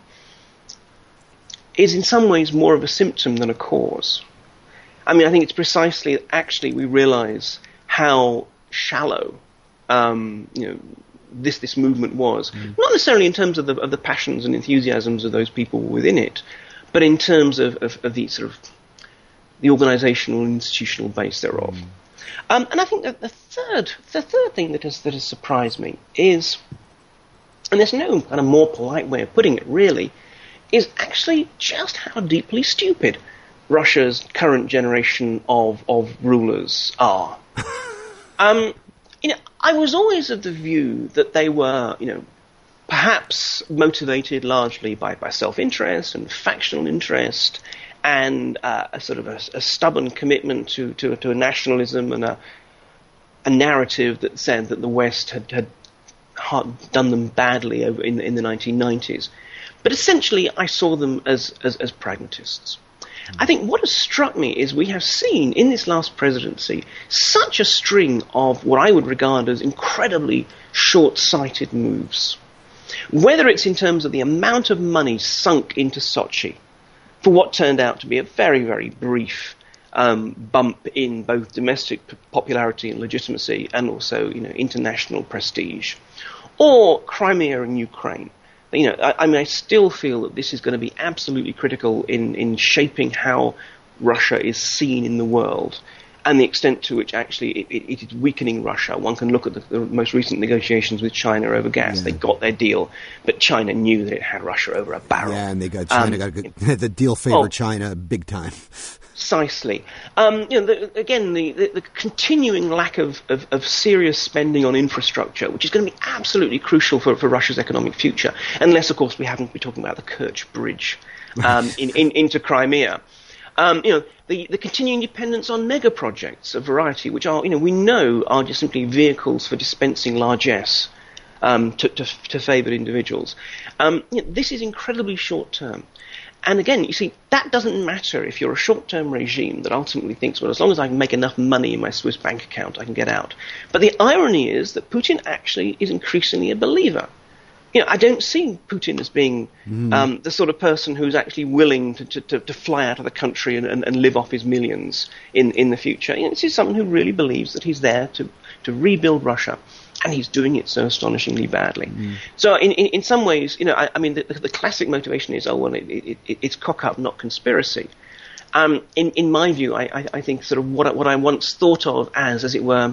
is in some ways more of a symptom than a cause. I mean, I think it's precisely, actually, we realize how shallow, um, you know, this this movement was. Mm. Not necessarily in terms of the of the passions and enthusiasms of those people within it, but in terms of, of, of the sort of the organizational and institutional base thereof. Mm. Um, and I think that the third the third thing that has that has surprised me is, and there's no kind of more polite way of putting it, really, is actually just how deeply stupid Russia's current generation of, of rulers are. um, you know, I was always of the view that they were, you know, perhaps motivated largely by, by self-interest and factional interest and uh, a sort of a, a stubborn commitment to, to, to a nationalism and a, a narrative that said that the West had, had done them badly over in, in the nineteen nineties. But essentially, I saw them as, as, as pragmatists. I think what has struck me is we have seen in this last presidency such a string of what I would regard as incredibly short-sighted moves. Whether it's in terms of the amount of money sunk into Sochi for what turned out to be a very, very brief um, bump in both domestic p- popularity and legitimacy and also, you know, international prestige, or Crimea and Ukraine. You know, I, I mean, I still feel that this is going to be absolutely critical in, in shaping how Russia is seen in the world and the extent to which actually it, it, it is weakening Russia. One can look at the, the most recent negotiations with China over gas. Yeah. They got their deal, but China knew that it had Russia over a barrel. Yeah, and they got China um, got good, the deal favored oh, China big time. Precisely. Um, you know, the, again, the, the, the continuing lack of, of, of serious spending on infrastructure, which is going to be absolutely crucial for, for Russia's economic future, unless, of course, we happen to be talking about the Kerch Bridge um, in, in, into Crimea. Um, you know, the, the continuing dependence on mega projects of variety, which are, you know, we know are just simply vehicles for dispensing largesse um, to, to, to favoured individuals. Um, you know, this is incredibly short term. And again, you see, that doesn't matter if you're a short-term regime that ultimately thinks, well, as long as I can make enough money in my Swiss bank account, I can get out. But the irony is that Putin actually is increasingly a believer. You know, I don't see Putin as being mm. um, the sort of person who's actually willing to, to, to fly out of the country and, and, and live off his millions in, in the future. You know, this is someone who really believes that he's there to, to rebuild Russia. And he's doing it so astonishingly badly. Mm. So in, in in some ways, you know, I, I mean, the, the classic motivation is, oh, well, it, it, it, it's cock-up, not conspiracy. Um, in, in my view, I, I, I think sort of what, what I once thought of as, as it were,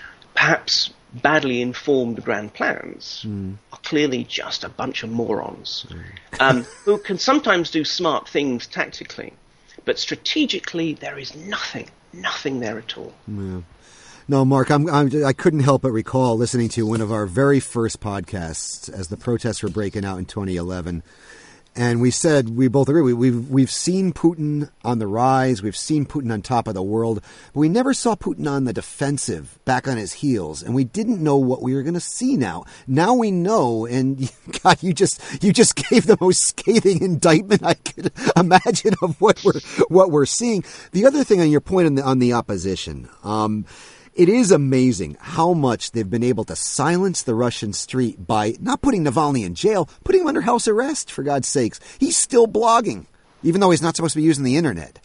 perhaps badly informed grand plans mm. are clearly just a bunch of morons mm. um, who can sometimes do smart things tactically, but strategically there is nothing, nothing there at all. Yeah. No, Mark, I'm, I'm, I couldn't help but recall listening to one of our very first podcasts as the protests were breaking out in twenty eleven. And we said, we both agree, we, we've, we've seen Putin on the rise, we've seen Putin on top of the world, but we never saw Putin on the defensive, back on his heels, and we didn't know what we were going to see now. Now we know, and God, you just you just gave the most scathing indictment I could imagine of what we're what we're seeing. The other thing on your point on the, on the opposition, um, it is amazing how much they've been able to silence the Russian street by not putting Navalny in jail, putting him under house arrest, for God's sakes. He's still blogging, even though he's not supposed to be using the internet.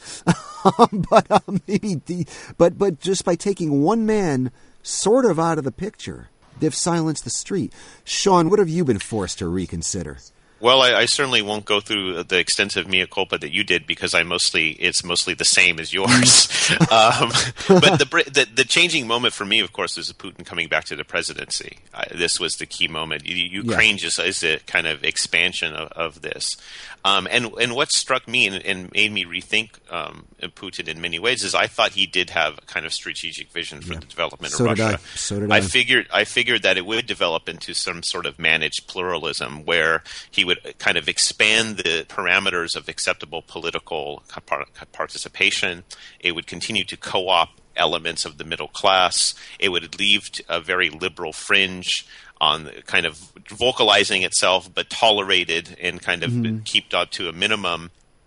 but um, maybe, the, but but just by taking one man sort of out of the picture, they've silenced the street. Sean, what have you been forced to reconsider? Well, I, I certainly won't go through the extensive mea culpa that you did because I mostly it's mostly the same as yours. um, but the, the the changing moment for me, of course, is Putin coming back to the presidency. Uh, this was the key moment. Ukraine yeah. just is a kind of expansion of, of this. Um, and and what struck me and, and made me rethink um, Putin in many ways is I thought he did have a kind of strategic vision for yeah. the development so of did Russia. I. So did I. I figured I figured that it would develop into some sort of managed pluralism where he would kind of expand the parameters of acceptable political participation. It would continue to co-opt elements of the middle class. It would leave a very liberal fringe on kind of vocalizing itself, but tolerated and kind of mm-hmm. kept up to a minimum.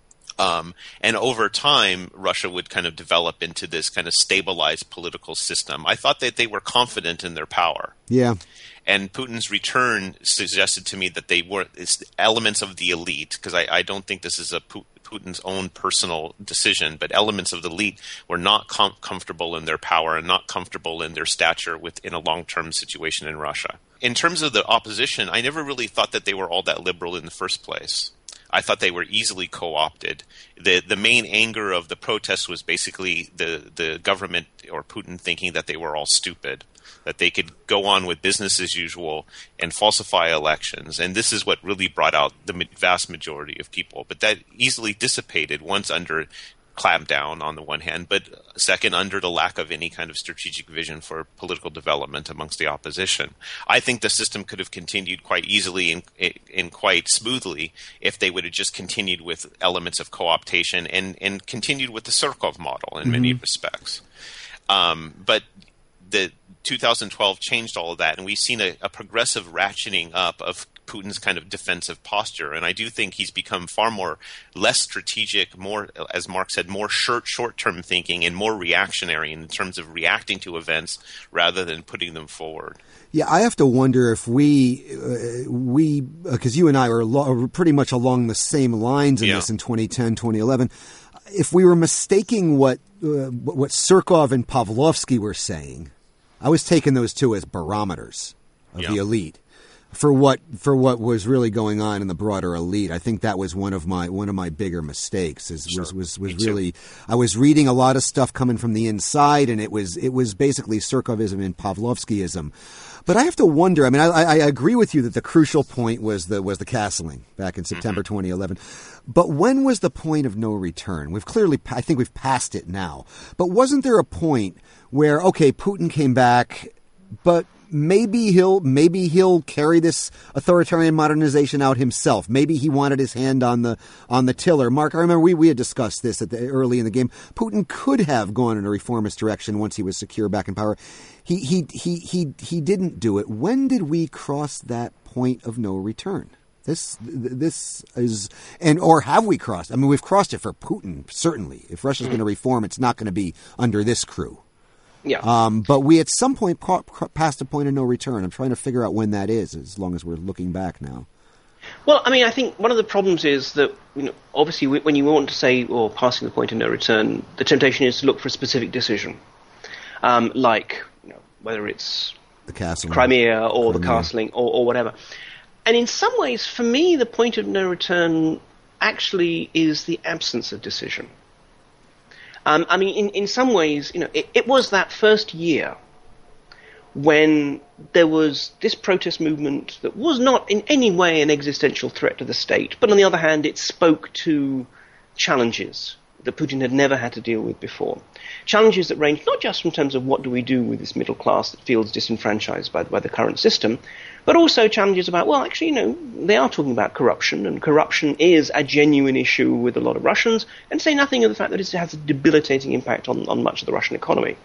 Um, and over time, Russia would kind of develop into this kind of stabilized political system. I thought that they were confident in their power. Yeah. And Putin's return suggested to me that they were it's elements of the elite, because I, I don't think this is a Putin's own personal decision, but elements of the elite were not com- comfortable in their power and not comfortable in their stature within a long-term situation in Russia. In terms of the opposition, I never really thought that they were all that liberal in the first place. I thought they were easily co-opted. The the main anger of the protests was basically the, the government or Putin thinking that they were all stupid, that they could go on with business as usual and falsify elections. And this is what really brought out the vast majority of people. But that easily dissipated once under clampdown on the one hand, but second, under the lack of any kind of strategic vision for political development amongst the opposition. I think the system could have continued quite easily and, and quite smoothly if they would have just continued with elements of co-optation and, and continued with the Surkov model in mm-hmm. many respects. Um, but the two thousand twelve changed all of that, and we've seen a, a progressive ratcheting up of Putin's kind of defensive posture. And I do think he's become far more, less strategic, more, as Mark said, more short, short-term thinking and more reactionary in terms of reacting to events rather than putting them forward. Yeah, I have to wonder if we, uh, we, because uh, you and I are lo- pretty much along the same lines in yeah. this in twenty ten, twenty eleven. If we were mistaking what uh, what Surkov and Pavlovsky were saying, I was taking those two as barometers of yeah. the elite for what for what was really going on in the broader elite. I think that was one of my one of my bigger mistakes. Is, sure. Was was was Me really too. I was reading a lot of stuff coming from the inside, and it was it was basically Surkovism and Pavlovskyism. But I have to wonder. I mean, I, I agree with you that the crucial point was the was the castling back in September mm-hmm. twenty eleven. But when was the point of no return? We've clearly, I think, we've passed it now. But wasn't there a point where, okay, Putin came back, but maybe he'll maybe he'll carry this authoritarian modernization out himself. Maybe he wanted his hand on the on the tiller. Mark, I remember we, we had discussed this at the, early in the game. Putin could have gone in a reformist direction once he was secure back in power. He he he he he didn't do it. When did we cross that point of no return? This this is and or have we crossed? I mean, we've crossed it for Putin certainly. If Russia's going to reform, it's not going to be under this crew. Yeah. Um, but we at some point ca- passed a point of no return. I'm trying to figure out when that is, as long as we're looking back now. Well, I mean, I think one of the problems is that, you know, obviously when you want to say, or passing the point of no return, the temptation is to look for a specific decision, um, like, you know, whether it's the castling, Crimea or Crimea. the castling or, or whatever. And in some ways, for me, the point of no return actually is the absence of decision. Um, I mean, in, in some ways, you know, it, it was that first year when there was this protest movement that was not in any way an existential threat to the state, but on the other hand, it spoke to challenges that Putin had never had to deal with before. Challenges that ranged not just in terms of what do we do with this middle class that feels disenfranchised by, by the current system, but also challenges about, well, actually, you know, they are talking about corruption, and corruption is a genuine issue with a lot of Russians, and say nothing of the fact that it has a debilitating impact on, on much of the Russian economy.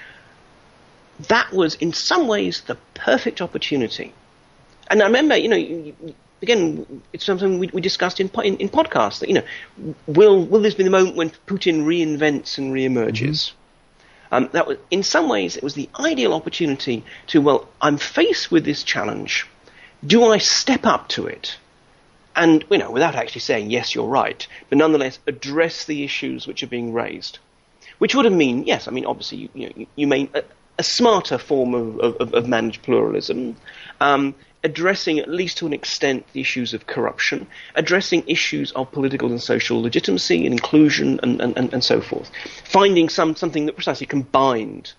That was, in some ways, the perfect opportunity. And I remember, you know, again, it's something we, we discussed in, in in podcasts, that, you know, will will this be the moment when Putin reinvents and reemerges? Mm-hmm. Um, that was, in some ways, it was the ideal opportunity to, well, I'm faced with this challenge. Do I step up to it? And, you know, without actually saying, yes, you're right, but nonetheless address the issues which are being raised. Which would have mean, yes, I mean, obviously, you, you, know, you, you mean a, a smarter form of, of, of managed pluralism, um, addressing, at least to an extent, the issues of corruption, addressing issues of political and social legitimacy and inclusion and, and, and, and so forth. Finding some something that precisely combined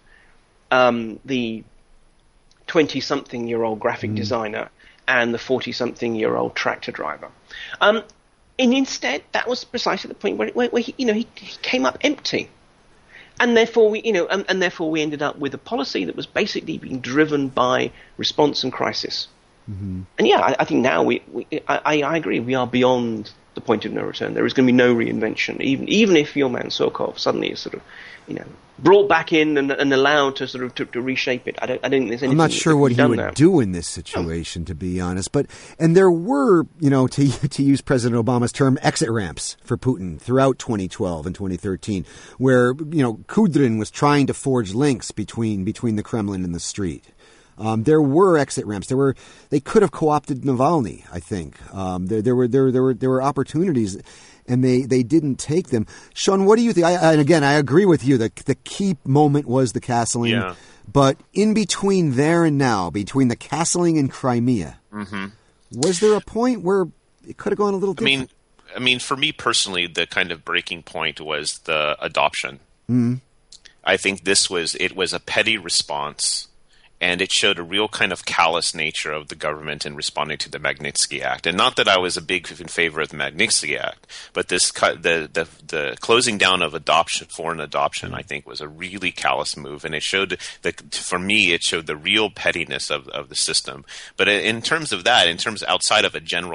um, the twenty-something-year-old graphic mm. designer and the forty-something-year-old tractor driver. Um, and instead, that was precisely the point where, where, where he, you know, he, he came up empty. And therefore, we, you know, and, and therefore we ended up with a policy that was basically being driven by response and crisis. Mm-hmm. And yeah, I, I think now we, we I, I agree, we are beyond the point of no return. There is going to be no reinvention, even even if your man Surkov suddenly is sort of, you know, brought back in and, and allowed to sort of to, to reshape it. I don't, I don't think there's anything. I'm not sure what he would now. do in this situation, to be honest. But and there were, you know, to to use President Obama's term, exit ramps for Putin throughout twenty twelve and twenty thirteen, where, you know, Kudrin was trying to forge links between between the Kremlin and the street. Um, there were exit ramps. There were. They could have co-opted Navalny. I think um, there, there were there there were there were opportunities, and they, they didn't take them. Sean, what do you think? I, and again, I agree with you. The the key moment was the castling. Yeah. But in between there and now, between the castling and Crimea, mm-hmm. was there a point where it could have gone a little different? I mean, I mean, for me personally, the kind of breaking point was the adoption. Mm-hmm. I think this was it was a petty response. And it showed a real kind of callous nature of the government in responding to the Magnitsky Act. And not that I was a big in favor of the Magnitsky Act, but this the the, the closing down of adoption, foreign adoption, I think was a really callous move. And it showed that, for me, it showed the real pettiness of, of the system. But in terms of that, in terms outside of a general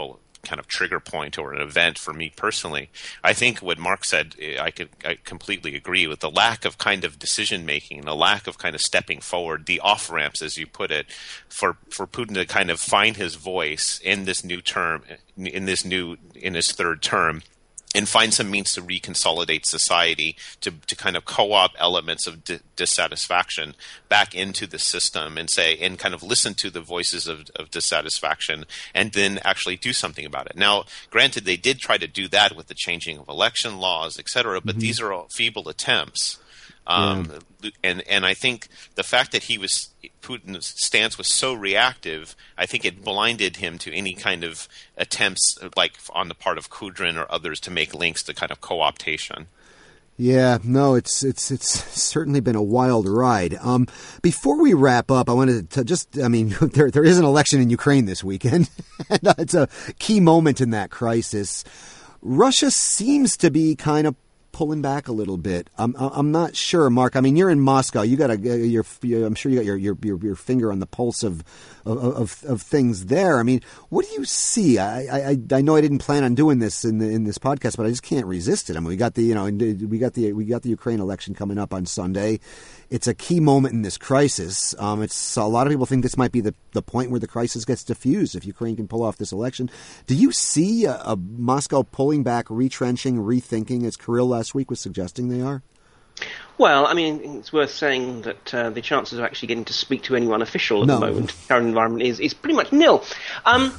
kind of trigger point or an event for me personally. I think what Mark said, I could I completely agree with the lack of kind of decision making, the lack of kind of stepping forward, the off ramps, as you put it, for for Putin to kind of find his voice in this new term, in this new in his third term, and find some means to reconsolidate society, to to kind of co-opt elements of di- dissatisfaction back into the system and say, and kind of listen to the voices of, of dissatisfaction and then actually do something about it. Now, granted, they did try to do that with the changing of election laws, et cetera, but mm-hmm. these are all feeble attempts. Um, yeah. and, and I think the fact that he was, Putin's stance was so reactive, I think it blinded him to any kind of attempts, like on the part of Kudrin or others, to make links to kind of co-optation. Yeah, no, it's it's it's certainly been a wild ride. Um, before we wrap up, I wanted to just, I mean, there there is an election in Ukraine this weekend, and it's a key moment in that crisis. Russia seems to be kind of pulling back a little bit. I'm I'm not sure, Mark. I mean, you're in Moscow. You got a your I'm sure you got your your your, your finger on the pulse of, of of of things there. I mean, what do you see? I, I I know I didn't plan on doing this in the, in this podcast, but I just can't resist it. I mean, we got the you know we got the we got the Ukraine election coming up on Sunday. It's a key moment in this crisis. Um, it's a lot of people think this might be the, the point where the crisis gets diffused if Ukraine can pull off this election. Do you see a, a Moscow pulling back, retrenching, rethinking, as Kirill last week was suggesting they are? Well, I mean, it's worth saying that uh, the chances of actually getting to speak to anyone official at no. the moment, the current environment, is, is pretty much nil. Um,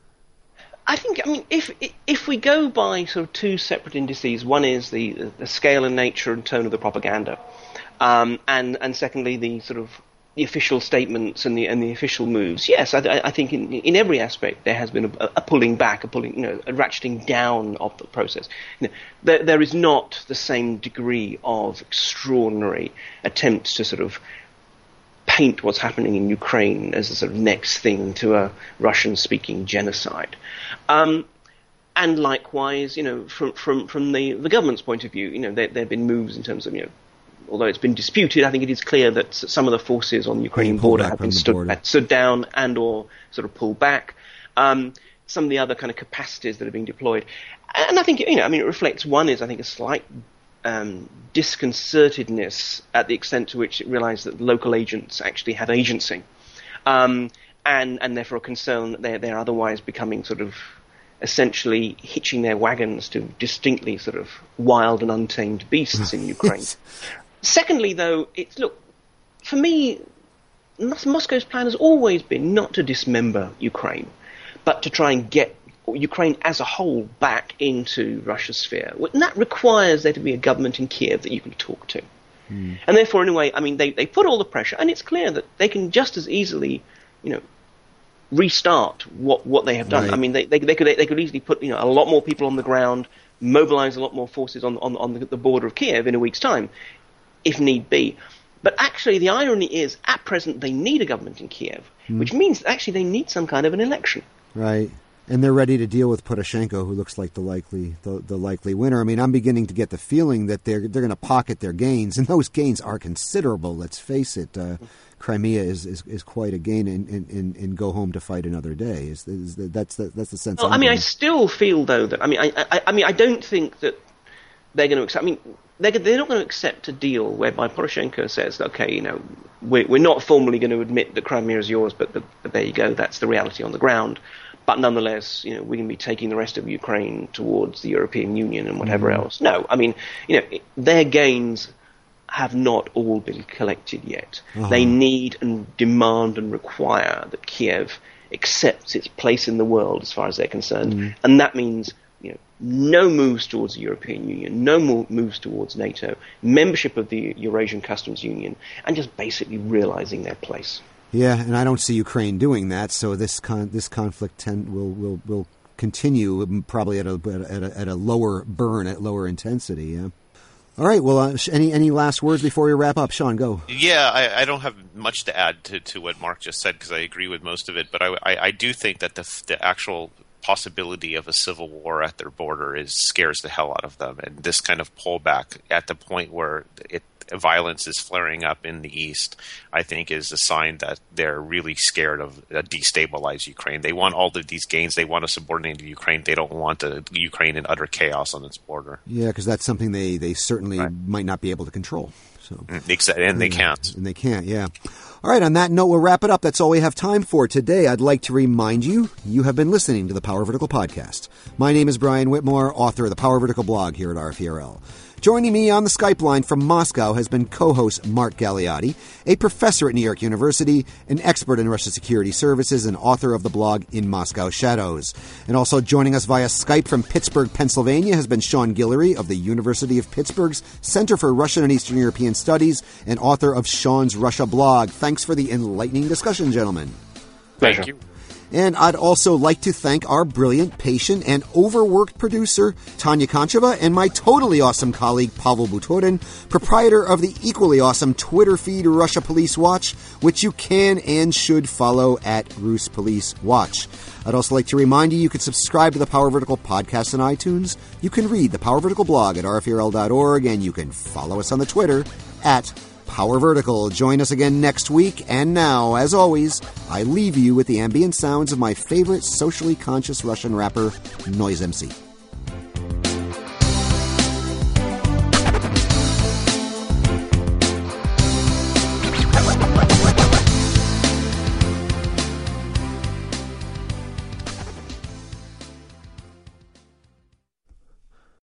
I think, I mean, if if we go by sort of two separate indices, one is the the scale and nature and tone of the propaganda. Um, and, and secondly, the sort of the official statements and the and the official moves. Yes, I, I think in, in every aspect there has been a, a pulling back, a pulling, you know, a ratcheting down of the process. You know, there, there is not the same degree of extraordinary attempts to sort of paint what's happening in Ukraine as a sort of next thing to a Russian-speaking genocide. Um, and likewise, you know, from from from the the government's point of view, you know, there there have been moves in terms of, you know, although it's been disputed, I think it is clear that some of the forces on the Ukrainian border have been stood, stood down and or sort of pulled back. Um, some of the other kind of capacities that are being deployed. And I think, you know, I mean, it reflects, one is, I think, a slight um, disconcertedness at the extent to which it realized that local agents actually have agency. Um, and, and therefore a concern that they're, they're otherwise becoming sort of essentially hitching their wagons to distinctly sort of wild and untamed beasts in Ukraine. Secondly, though, it's, look, for me, Moscow's plan has always been not to dismember Ukraine, but to try and get Ukraine as a whole back into Russia's sphere. And that requires there to be a government in Kiev that you can talk to. Mm. And therefore, in a way, I mean, they, they put all the pressure, and it's clear that they can just as easily, you know, restart what, what they have done. Right. I mean, they, they, they could they could easily put, you know, a lot more people on the ground, mobilize a lot more forces on, on, on the, the border of Kiev in a week's time, if need be. But actually, the irony is, at present, they need a government in Kiev, mm. which means actually they need some kind of an election. Right. And they're ready to deal with Poroshenko, who looks like the likely the, the likely winner. I mean, I'm beginning to get the feeling that they're they're going to pocket their gains, and those gains are considerable. Let's face it. Uh, Crimea is, is, is quite a gain, and in, in, in go home to fight another day. Is, is that's the, that's the sense. Well, I mean, getting. I still feel though that I mean, I, I I mean, I don't think that they're going to accept. I mean, they're they're not going to accept a deal whereby Poroshenko says, okay, you know, we're we're not formally going to admit that Crimea is yours, but, but but there you go. That's the reality on the ground. But nonetheless, you know, we're going to be taking the rest of Ukraine towards the European Union and whatever mm. else. No, I mean, you know, their gains have not all been collected yet. Uh-huh. They need and demand and require that Kiev accepts its place in the world as far as they're concerned. Mm. And that means, you know, no moves towards the European Union, no more moves towards NATO, membership of the Eurasian Customs Union, and just basically realizing their place. Yeah, and I don't see Ukraine doing that. So this con- this conflict tend- will will will continue, probably at a at a, at a lower burn, at lower intensity. Yeah. All right. Well, uh, any any last words before we wrap up, Sean? Go. Yeah, I, I don't have much to add to, to what Mark just said because I agree with most of it. But I I, I do think that the the actual possibility of a civil war at their border is scares the hell out of them, and this kind of pullback at the point where it violence is flaring up in the east, I think is a sign that they're really scared of uh, destabilize Ukraine. They want all of these gains. They want to subordinate to Ukraine. They don't want a, Ukraine in utter chaos on its border. Yeah, because that's something they, they certainly right. might not be able to control. So, and they can't. And they can't, yeah. All right, on that note, we'll wrap it up. That's all we have time for today. I'd like to remind you, you have been listening to the Power Vertical podcast. My name is Brian Whitmore, author of the Power Vertical blog here at R F E R L. Joining me on the Skype line from Moscow has been co-host Mark Galeotti, a professor at New York University, an expert in Russian security services, and author of the blog In Moscow Shadows. And also joining us via Skype from Pittsburgh, Pennsylvania has been Sean Guillory of the University of Pittsburgh's Center for Russian and Eastern European Studies and author of Sean's Russia blog. Thanks for the enlightening discussion, gentlemen. Thank Pleasure. you. And I'd also like to thank our brilliant, patient, and overworked producer, Tanya Koncheva, and my totally awesome colleague, Pavel Butorin, proprietor of the equally awesome Twitter feed Russia Police Watch, which you can and should follow at Rus Police Watch. I'd also like to remind you you can subscribe to the Power Vertical podcast on iTunes. You can read the Power Vertical blog at R F E R L dot org, and you can follow us on the Twitter at Power Vertical. Join us again next week. And now, as always, I leave you with the ambient sounds of my favorite socially conscious Russian rapper, Noise M C.